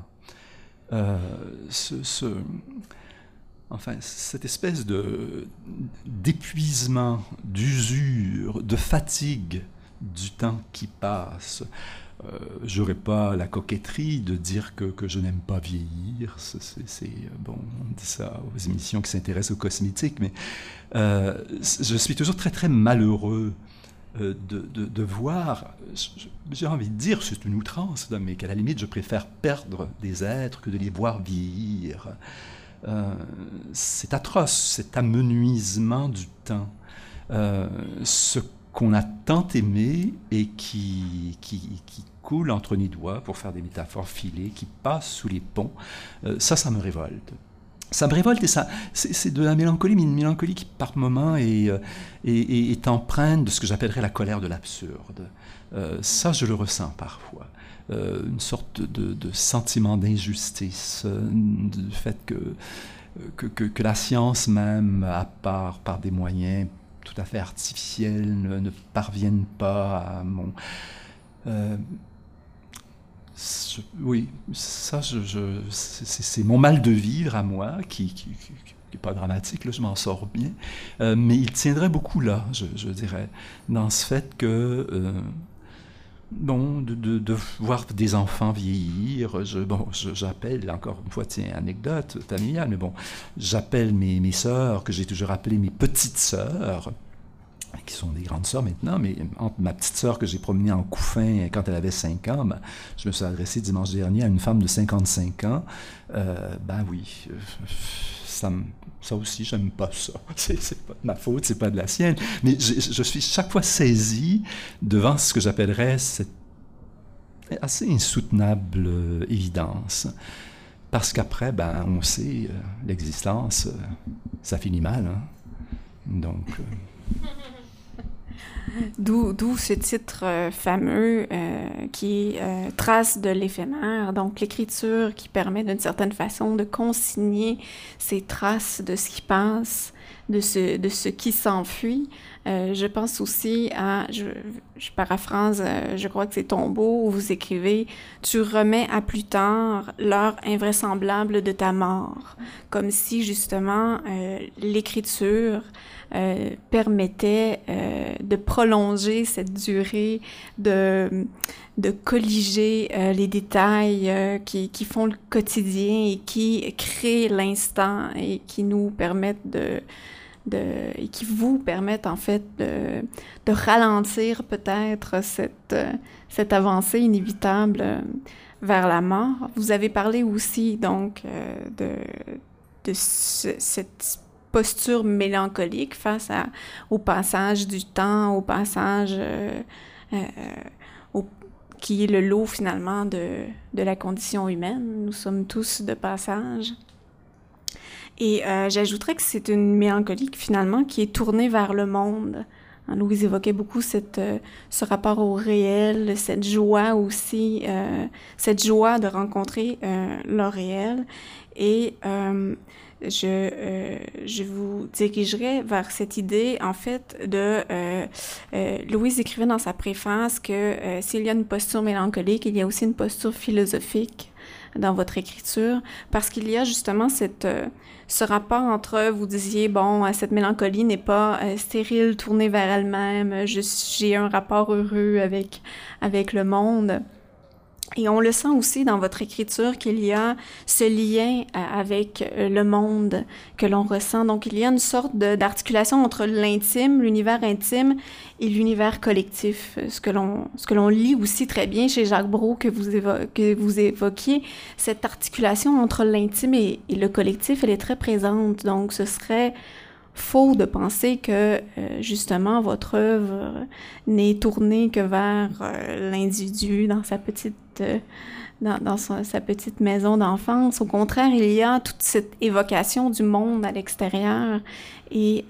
D: Cette espèce d'épuisement, d'usure, de fatigue du temps qui passe. J'aurais pas la coquetterie de dire que je n'aime pas vieillir. On dit ça aux émissions qui s'intéressent au cosmétique, mais je suis toujours très très malheureux de voir. J'ai envie de dire, c'est une outrance, mais qu'à la limite, je préfère perdre des êtres que de les voir vieillir. C'est atroce, cet amenuisement du temps. Ce qu'on a tant aimé et qui coule entre les doigts, pour faire des métaphores filées, qui passe sous les ponts, ça me révolte. Ça me révolte, et c'est de la mélancolie, mais une mélancolie qui, par moments, est empreinte de ce que j'appellerais la colère de l'absurde. Ça, je le ressens parfois. Une sorte de sentiment d'injustice, du fait que la science même, à part par des moyens tout à fait artificiels, ne parviennent pas à mon... oui, ça, c'est mon mal de vivre à moi, qui n'est pas dramatique, là, je m'en sors bien, mais il tiendrait beaucoup là, je dirais, dans ce fait que... de voir des enfants vieillir, j'appelle, encore une fois, anecdote familiale, mais j'appelle mes sœurs, que j'ai toujours appelées mes petites sœurs, qui sont des grandes sœurs maintenant, mais entre ma petite sœur que j'ai promenée en couffin quand elle avait 5 ans, je me suis adressé dimanche dernier à une femme de 55 ans. Oui, ça aussi, j'aime pas ça. C'est pas de ma faute, c'est pas de la sienne. Mais je suis chaque fois saisi devant ce que j'appellerais cette assez insoutenable évidence. Parce qu'après, on sait, l'existence, ça finit mal. Hein? Donc...
B: D'où ce titre fameux qui est Traces de l'éphémère, donc l'écriture qui permet d'une certaine façon de consigner ces traces de ce qui passe, de ce qui s'enfuit. Je pense aussi à, je paraphrase, je crois que c'est Tombeau, où vous écrivez « Tu remets à plus tard l'heure invraisemblable de ta mort », comme si justement l'écriture permettait de prolonger cette durée, de colliger les détails qui font le quotidien et qui créent l'instant et qui nous permettent et qui vous permettent en fait de ralentir peut-être cette avancée inévitable vers la mort. Vous avez parlé aussi donc de cette posture mélancolique face au passage du temps, au passage qui est le lot finalement de la condition humaine. Nous sommes tous de passage. Et j'ajouterais que c'est une mélancolie finalement qui est tournée vers le monde. Louise évoquait beaucoup ce rapport au réel, cette joie aussi, cette joie de rencontrer le réel. Et je vous dirigerai vers cette idée, en fait, Louise écrivait dans sa préface que s'il y a une posture mélancolique, il y a aussi une posture philosophique dans votre écriture, parce qu'il y a justement ce rapport entre, vous disiez, bon, cette mélancolie n'est pas stérile, tournée vers elle-même, j'ai un rapport heureux avec le monde. Et on le sent aussi dans votre écriture qu'il y a ce lien avec le monde que l'on ressent. Donc, il y a une sorte d'articulation entre l'intime, l'univers intime et l'univers collectif. Ce que l'on lit aussi très bien chez Jacques Brault que vous évoquiez, cette articulation entre l'intime et le collectif, elle est très présente. Donc, ce serait faux de penser que, justement, votre œuvre n'est tournée que vers l'individu dans sa petite sa petite maison d'enfance. Au contraire, il y a toute cette évocation du monde à l'extérieur et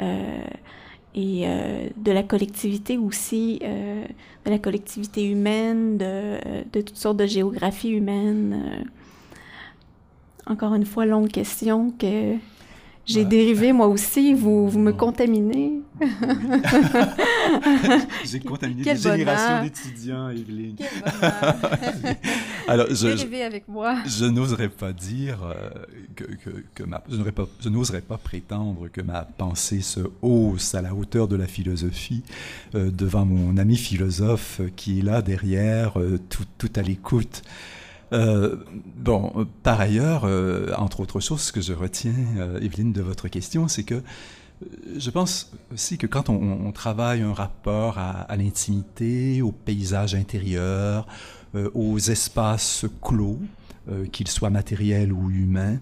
B: de la collectivité aussi, de la collectivité humaine, de toutes sortes de géographie humaine. Encore une fois, longue question que j'ai dérivé moi aussi, vous me contaminez.
D: Oui. J'ai contaminé des générations d'étudiants, Evelyne.
B: Quel bonheur.
D: Alors,
B: dérivé avec moi.
D: Je n'oserais pas dire je n'oserais pas prétendre que ma pensée se hausse à la hauteur de la philosophie devant mon ami philosophe qui est là derrière, tout à l'écoute. Par ailleurs, entre autres choses, ce que je retiens, Evelyne, de votre question, c'est que je pense aussi que quand on travaille un rapport à l'intimité, au paysage intérieur, aux espaces clos, qu'ils soient matériels ou humains,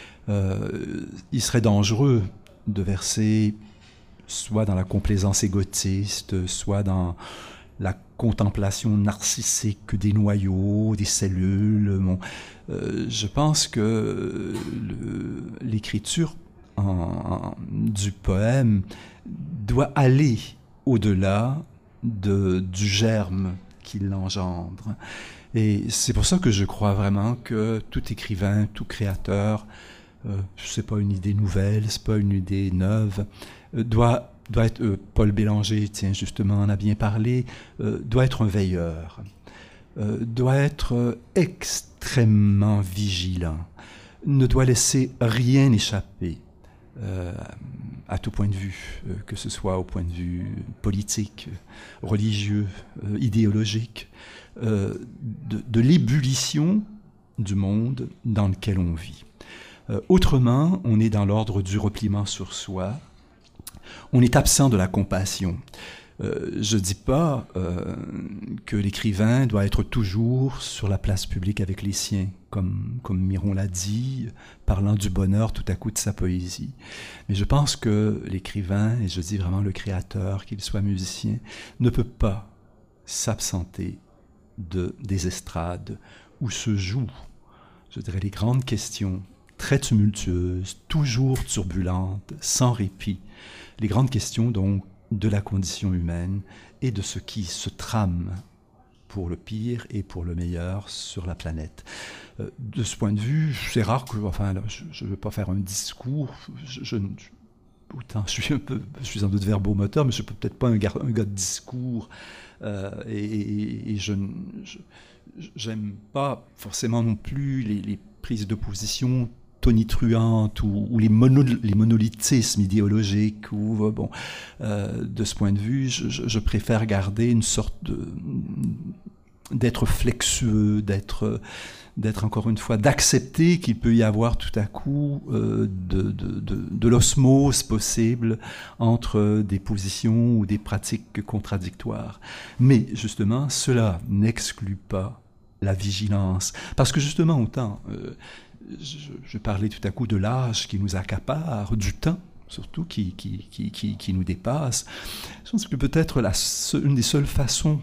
D: il serait dangereux de verser soit dans la complaisance égotiste, soit dans la contemplation narcissique des noyaux, des cellules. Je pense que l'écriture du poème doit aller au-delà du germe qui l'engendre. Et c'est pour ça que je crois vraiment que tout écrivain, tout créateur, c'est pas une idée nouvelle, c'est pas une idée neuve, doit être, Paul Bélanger, tiens, justement, en a bien parlé, doit être un veilleur, doit être extrêmement vigilant, ne doit laisser rien échapper à tout point de vue, que ce soit au point de vue politique, religieux, idéologique, de l'ébullition du monde dans lequel on vit. Autrement, on est dans l'ordre du repliement sur soi, on est absent de la compassion. Je ne dis pas que l'écrivain doit être toujours sur la place publique avec les siens, comme Miron l'a dit, parlant du bonheur tout à coup de sa poésie. Mais je pense que l'écrivain, et je dis vraiment le créateur, qu'il soit musicien, ne peut pas s'absenter des estrades où se jouent, je dirais, les grandes questions très tumultueuses, toujours turbulentes, sans répit. Les grandes questions, donc, de la condition humaine et de ce qui se trame pour le pire et pour le meilleur sur la planète. De ce point de vue, c'est rare que, je ne veux pas faire un discours, autant je suis sans doute verbomoteur, mais je ne suis peut-être pas un gars de discours, et je n'aime pas forcément non plus les prises de position tonitruantes ou les monolithismes idéologiques. De ce point de vue, je préfère garder une sorte d'être flexueux, d'être encore une fois, d'accepter qu'il peut y avoir tout à coup de l'osmose possible entre des positions ou des pratiques contradictoires. Mais justement, cela n'exclut pas la vigilance. Parce que justement, autant, je parlais tout à coup de l'âge qui nous accapare, du temps surtout qui nous dépasse. Je pense que peut-être une des seules façons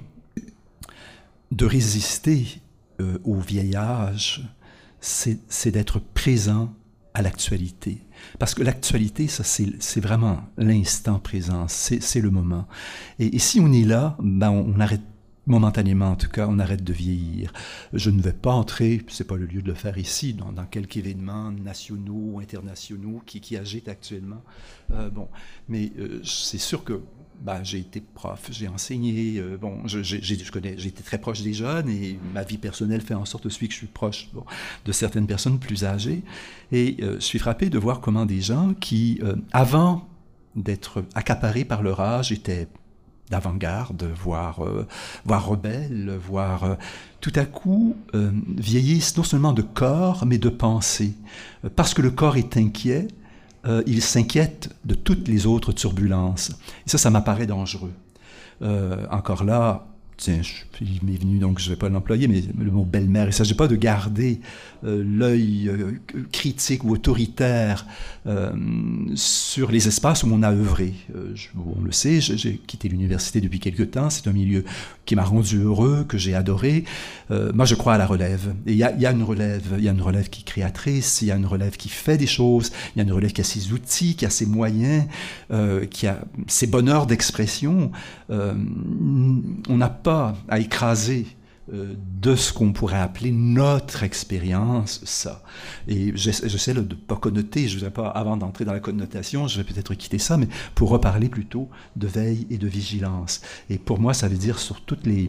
D: de résister au vieil âge, c'est d'être présent à l'actualité. Parce que l'actualité, ça, c'est vraiment l'instant présent, c'est le moment. Et si on est là, ben on arrête, momentanément en tout cas, on arrête de vieillir. Je ne vais pas entrer, c'est pas le lieu de le faire ici, dans quelques événements nationaux, internationaux qui agitent actuellement. Mais c'est sûr que j'ai été prof, j'ai enseigné, j'ai été très proche des jeunes et ma vie personnelle fait en sorte aussi que je suis proche de certaines personnes plus âgées. Et je suis frappé de voir comment des gens qui, avant d'être accaparés par leur âge, étaient d'avant-garde, voire rebelles, voire tout à coup vieillissent non seulement de corps, mais de pensée. Parce que le corps est inquiet, il s'inquiète de toutes les autres turbulences. Et ça m'apparaît dangereux. Encore là, tiens, il m'est venu, donc je ne vais pas l'employer, mais le mot belle-mère, il ne s'agit pas de garder l'œil critique ou autoritaire sur les espaces où on a œuvré. On le sait, j'ai quitté l'université depuis quelque temps, c'est un milieu qui m'a rendu heureux, que j'ai adoré. Moi, je crois à la relève. Et il y a une relève qui est créatrice, il y a une relève qui fait des choses, il y a une relève qui a ses outils, qui a ses moyens, qui a ses bonheurs d'expression. On n'a pas à écraser de ce qu'on pourrait appeler notre expérience, ça. Et j'essaie de ne pas connoter, je ne voudrais pas, avant d'entrer dans la connotation, je vais peut-être quitter ça, mais pour reparler plutôt de veille et de vigilance. Et pour moi, ça veut dire sur toutes les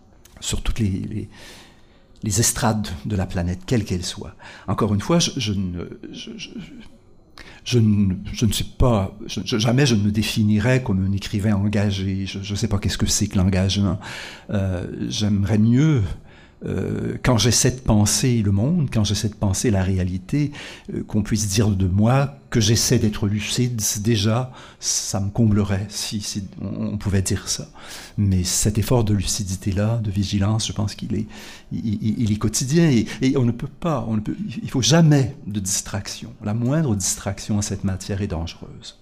D: estrades de la planète, quelle qu'elle soit. Encore une fois, jamais je ne me définirais comme un écrivain engagé. Je ne sais pas qu'est-ce que c'est que l'engagement. J'aimerais mieux, quand j'essaie de penser le monde, quand j'essaie de penser la réalité, qu'on puisse dire de moi que j'essaie d'être lucide. Déjà, ça me comblerait si on pouvait dire ça. Mais cet effort de lucidité-là, de vigilance, je pense qu'il est quotidien et on ne peut, il faut jamais de distraction. La moindre distraction en cette matière est dangereuse.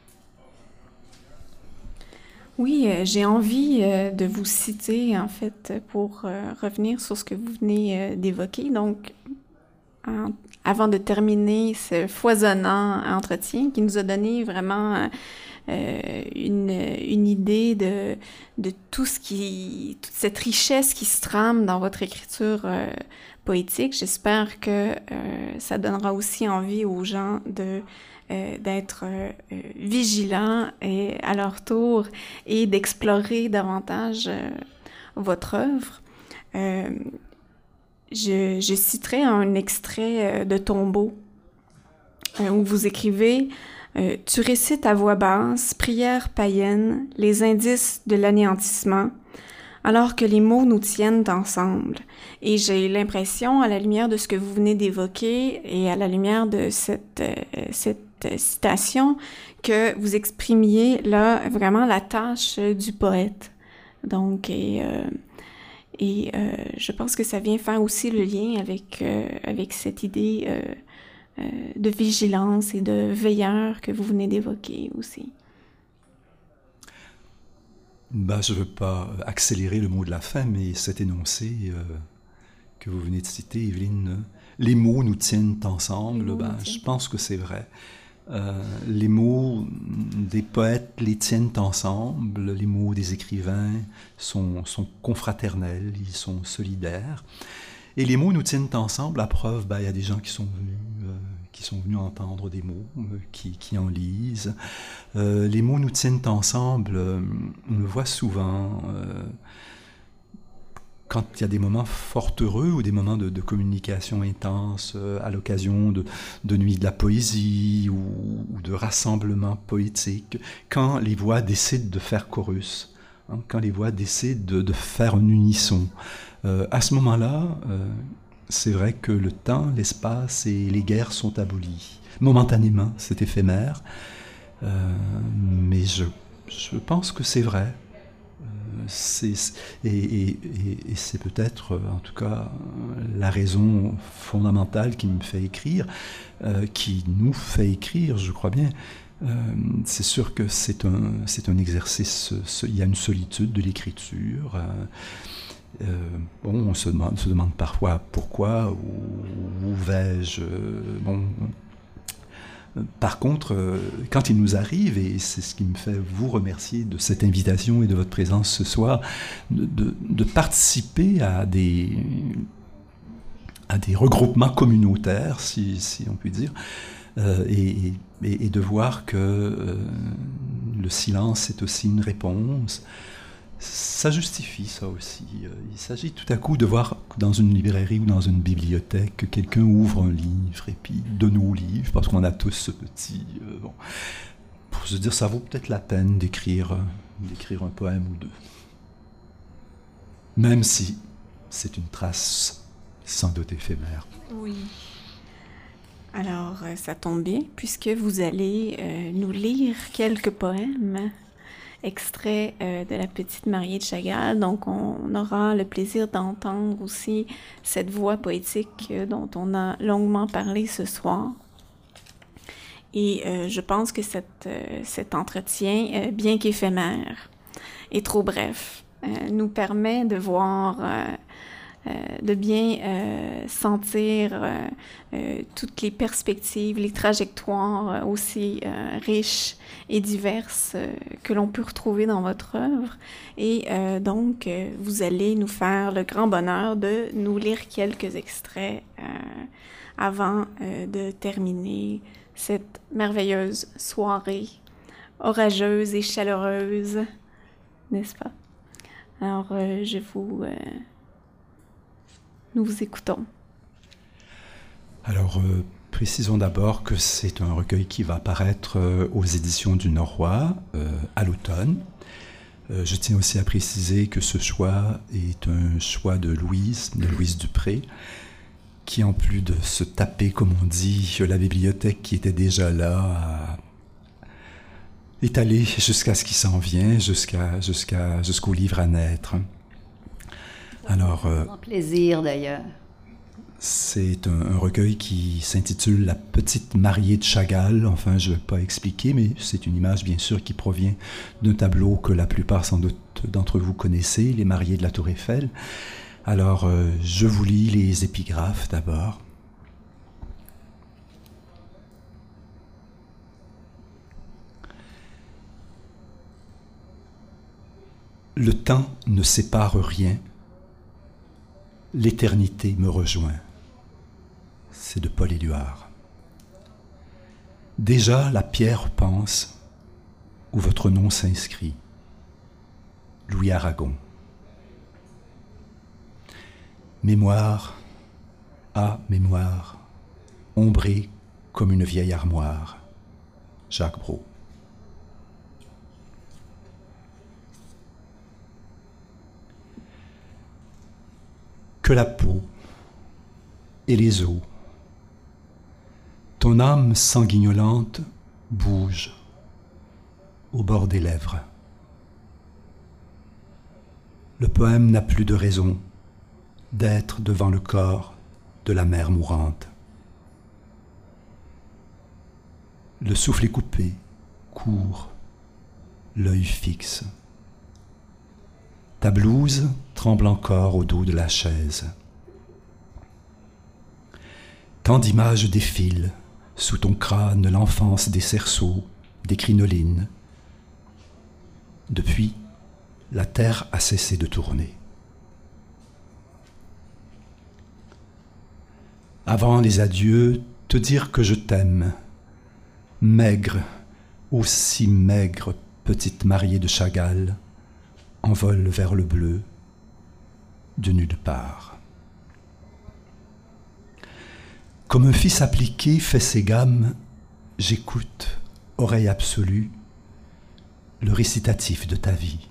B: Oui, j'ai envie de vous citer, en fait, pour revenir sur ce que vous venez d'évoquer. Donc, avant de terminer ce foisonnant entretien qui nous a donné vraiment une idée de toute cette richesse qui se trame dans votre écriture poétique, j'espère que ça donnera aussi envie aux gens d'être vigilants et à leur tour et d'explorer davantage votre œuvre. Je citerai un extrait de Tombeau où vous écrivez « Tu récites à voix basse, prière païenne, les indices de l'anéantissement, alors que les mots nous tiennent ensemble. » Et j'ai l'impression, à la lumière de ce que vous venez d'évoquer et à la lumière de cette citation, que vous exprimiez là vraiment la tâche du poète. Donc, je pense que ça vient faire aussi le lien avec cette idée de vigilance et de veilleur que vous venez d'évoquer aussi.
D: Je ne veux pas accélérer le mot de la fin, mais cet énoncé que vous venez de citer, Evelyne, les mots nous tiennent ensemble, je pense que c'est vrai. Les mots des poètes les tiennent ensemble, les mots des écrivains sont confraternels, ils sont solidaires. Et les mots nous tiennent ensemble, à preuve, il y a des gens qui sont venus entendre des mots, qui en lisent. Les mots nous tiennent ensemble, on le voit souvent quand il y a des moments fort heureux ou des moments de communication intense à l'occasion de nuits de la poésie ou de rassemblements poétiques, quand les voix décident de faire chorus, quand les voix décident de faire un unisson. À ce moment-là, c'est vrai que le temps, l'espace et les guerres sont abolis. Momentanément, c'est éphémère, mais je pense que c'est vrai. Et c'est peut-être, en tout cas, la raison fondamentale qui me fait écrire, qui nous fait écrire, je crois bien. C'est sûr que c'est un exercice, il y a une solitude de l'écriture. On se demande parfois pourquoi, où vais-je. Par contre, quand il nous arrive, et c'est ce qui me fait vous remercier de cette invitation et de votre présence ce soir, de participer à des regroupements communautaires, si on peut dire, et de voir que le silence est aussi une réponse. Ça justifie ça aussi. Il s'agit tout à coup de voir dans une librairie ou dans une bibliothèque que quelqu'un ouvre un livre, et puis de nos livres, parce qu'on a tous ce petit... pour se dire, ça vaut peut-être la peine d'écrire un poème ou deux. Même si c'est une trace sans doute éphémère.
B: Oui. Alors, ça tombe bien, puisque vous allez nous lire quelques poèmes extraits de La Petite Mariée de Chagall. Donc, on aura le plaisir d'entendre aussi cette voix poétique dont on a longuement parlé ce soir. Et je pense que cet entretien, bien qu'éphémère et trop bref, nous permet de voir... de bien sentir toutes les perspectives, les trajectoires aussi riches et diverses que l'on peut retrouver dans votre œuvre. Et donc, vous allez nous faire le grand bonheur de nous lire quelques extraits avant de terminer cette merveilleuse soirée orageuse et chaleureuse, n'est-ce pas? Alors, nous vous écoutons.
D: Alors, précisons d'abord que c'est un recueil qui va paraître aux éditions du Norrois à l'automne. Je tiens aussi à préciser que ce choix est un choix de Louise Dupré, qui en plus de se taper, comme on dit, la bibliothèque qui était déjà là, est allée jusqu'à ce qui s'en vient, jusqu'au livre à naître. Alors,
C: un plaisir d'ailleurs.
D: C'est un recueil qui s'intitule La Petite Mariée de Chagall. Enfin, je ne vais pas expliquer, mais c'est une image bien sûr qui provient d'un tableau que la plupart sans doute d'entre vous connaissez, Les Mariées de la Tour Eiffel. Alors, je vous lis les épigraphes d'abord. Le temps ne sépare rien. L'éternité me rejoint. C'est de Paul Éluard. Déjà la pierre pense où votre nom s'inscrit. Louis Aragon. Mémoire, mémoire, ombrée comme une vieille armoire. Jacques Brault. Que la peau et les os, ton âme sanguignolente bouge au bord des lèvres. Le poème n'a plus de raison d'être devant le corps de la mère mourante. Le souffle est coupé, court, l'œil fixe. Ta blouse tremble encore au dos de la chaise. Tant d'images défilent sous ton crâne, l'enfance des cerceaux, des crinolines. Depuis, la terre a cessé de tourner. Avant les adieux, te dire que je t'aime, maigre, aussi maigre, petite mariée de Chagall, envole vers le bleu, de nulle part. Comme un fils appliqué fait ses gammes, j'écoute, oreille absolue, le récitatif de ta vie.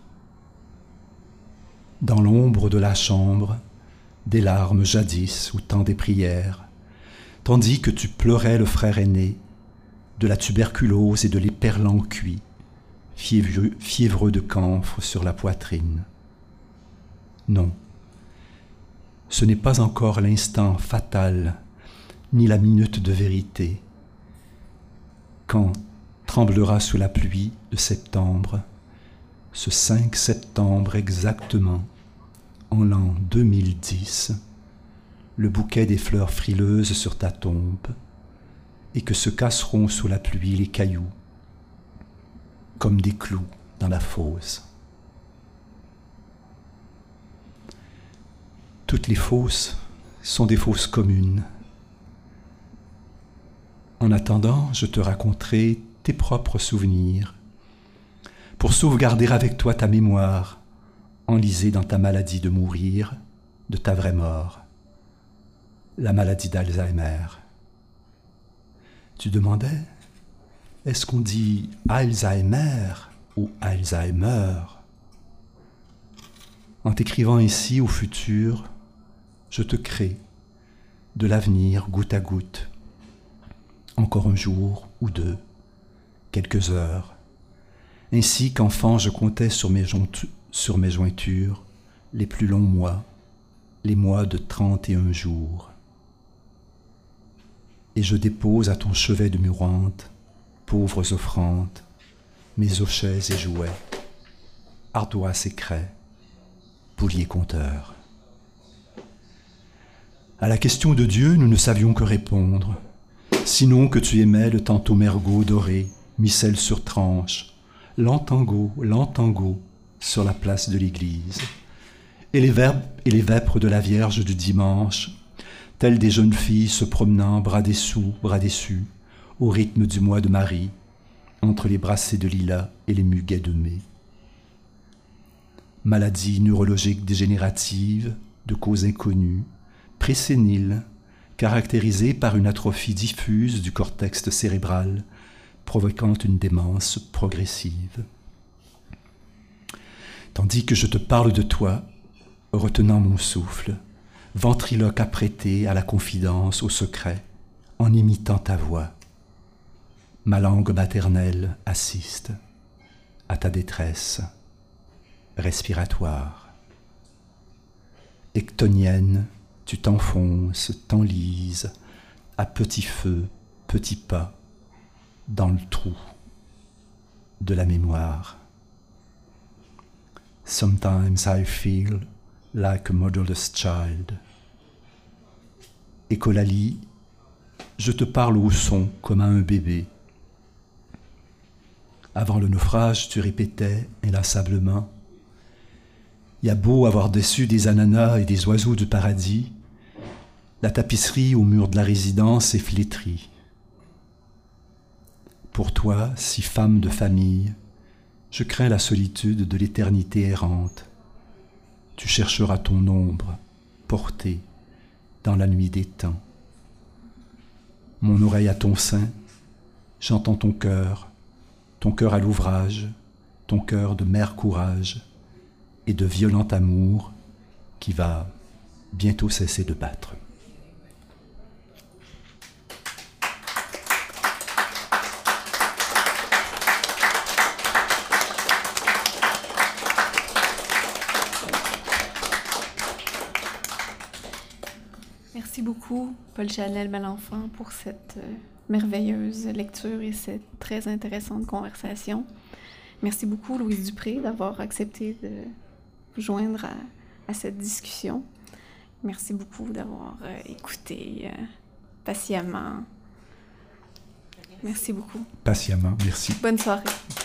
D: Dans l'ombre de la chambre, des larmes jadis ou tant des prières, tandis que tu pleurais le frère aîné, de la tuberculose et de l'éperlan cuit, fiévreux de camphre sur la poitrine. Non, ce n'est pas encore l'instant fatal, ni la minute de vérité, quand tremblera sous la pluie de septembre, ce 5 septembre exactement, en l'an 2010, le bouquet des fleurs frileuses sur ta tombe, et que se casseront sous la pluie les cailloux, comme des clous dans la fosse. Toutes les fosses sont des fosses communes. En attendant, je te raconterai tes propres souvenirs, pour sauvegarder avec toi ta mémoire, enlisée dans ta maladie de mourir, de ta vraie mort, la maladie d'Alzheimer. Tu demandais, est-ce qu'on dit Alzheimer ou Alzheimer? En t'écrivant ici au futur, je te crée de l'avenir goutte à goutte. Encore un jour ou deux, quelques heures. Ainsi qu'enfant, je comptais sur mes jointures les plus longs mois, les mois de 31 jours. Et je dépose à ton chevet de murante, pauvres offrandes, mes hochets et jouets, ardoises et craies, bouliers compteurs. À la question de Dieu, nous ne savions que répondre, sinon que tu aimais le tantôt mergot doré, micelle sur tranche, lent tango sur la place de l'église, et les vêpres de la Vierge du dimanche, telles des jeunes filles se promenant bras dessous, bras dessus, au rythme du mois de Marie, entre les brassées de lilas et les muguets de mai. Maladie neurologique dégénérative, de cause inconnue, présénile, caractérisée par une atrophie diffuse du cortex cérébral, provoquant une démence progressive. Tandis que je te parle de toi, retenant mon souffle, ventriloque apprêté à la confidence, au secret, en imitant ta voix. Ma langue maternelle assiste à ta détresse respiratoire. Ectonienne, tu t'enfonces, t'enlises, à petit feu, petit pas, dans le trou de la mémoire. Sometimes I feel like a motherless child. Écolalie, je te parle au son comme à un bébé. Avant le naufrage, tu répétais inlassablement: « Il y a beau avoir dessus des ananas et des oiseaux du paradis, la tapisserie au mur de la résidence est flétrie. » Pour toi, si femme de famille, je crains la solitude de l'éternité errante. Tu chercheras ton ombre, portée dans la nuit des temps. Mon oreille à ton sein, j'entends ton cœur à l'ouvrage, ton cœur de mère courage et de violent amour qui va bientôt cesser de battre.
B: Merci beaucoup, Paul-Chanel Malenfant, pour cette merveilleuse lecture et cette très intéressante conversation. Merci beaucoup, Louise Dupré, d'avoir accepté de vous joindre à cette discussion. Merci beaucoup d'avoir écouté patiemment. Merci beaucoup.
D: Patiemment, merci.
B: Bonne soirée.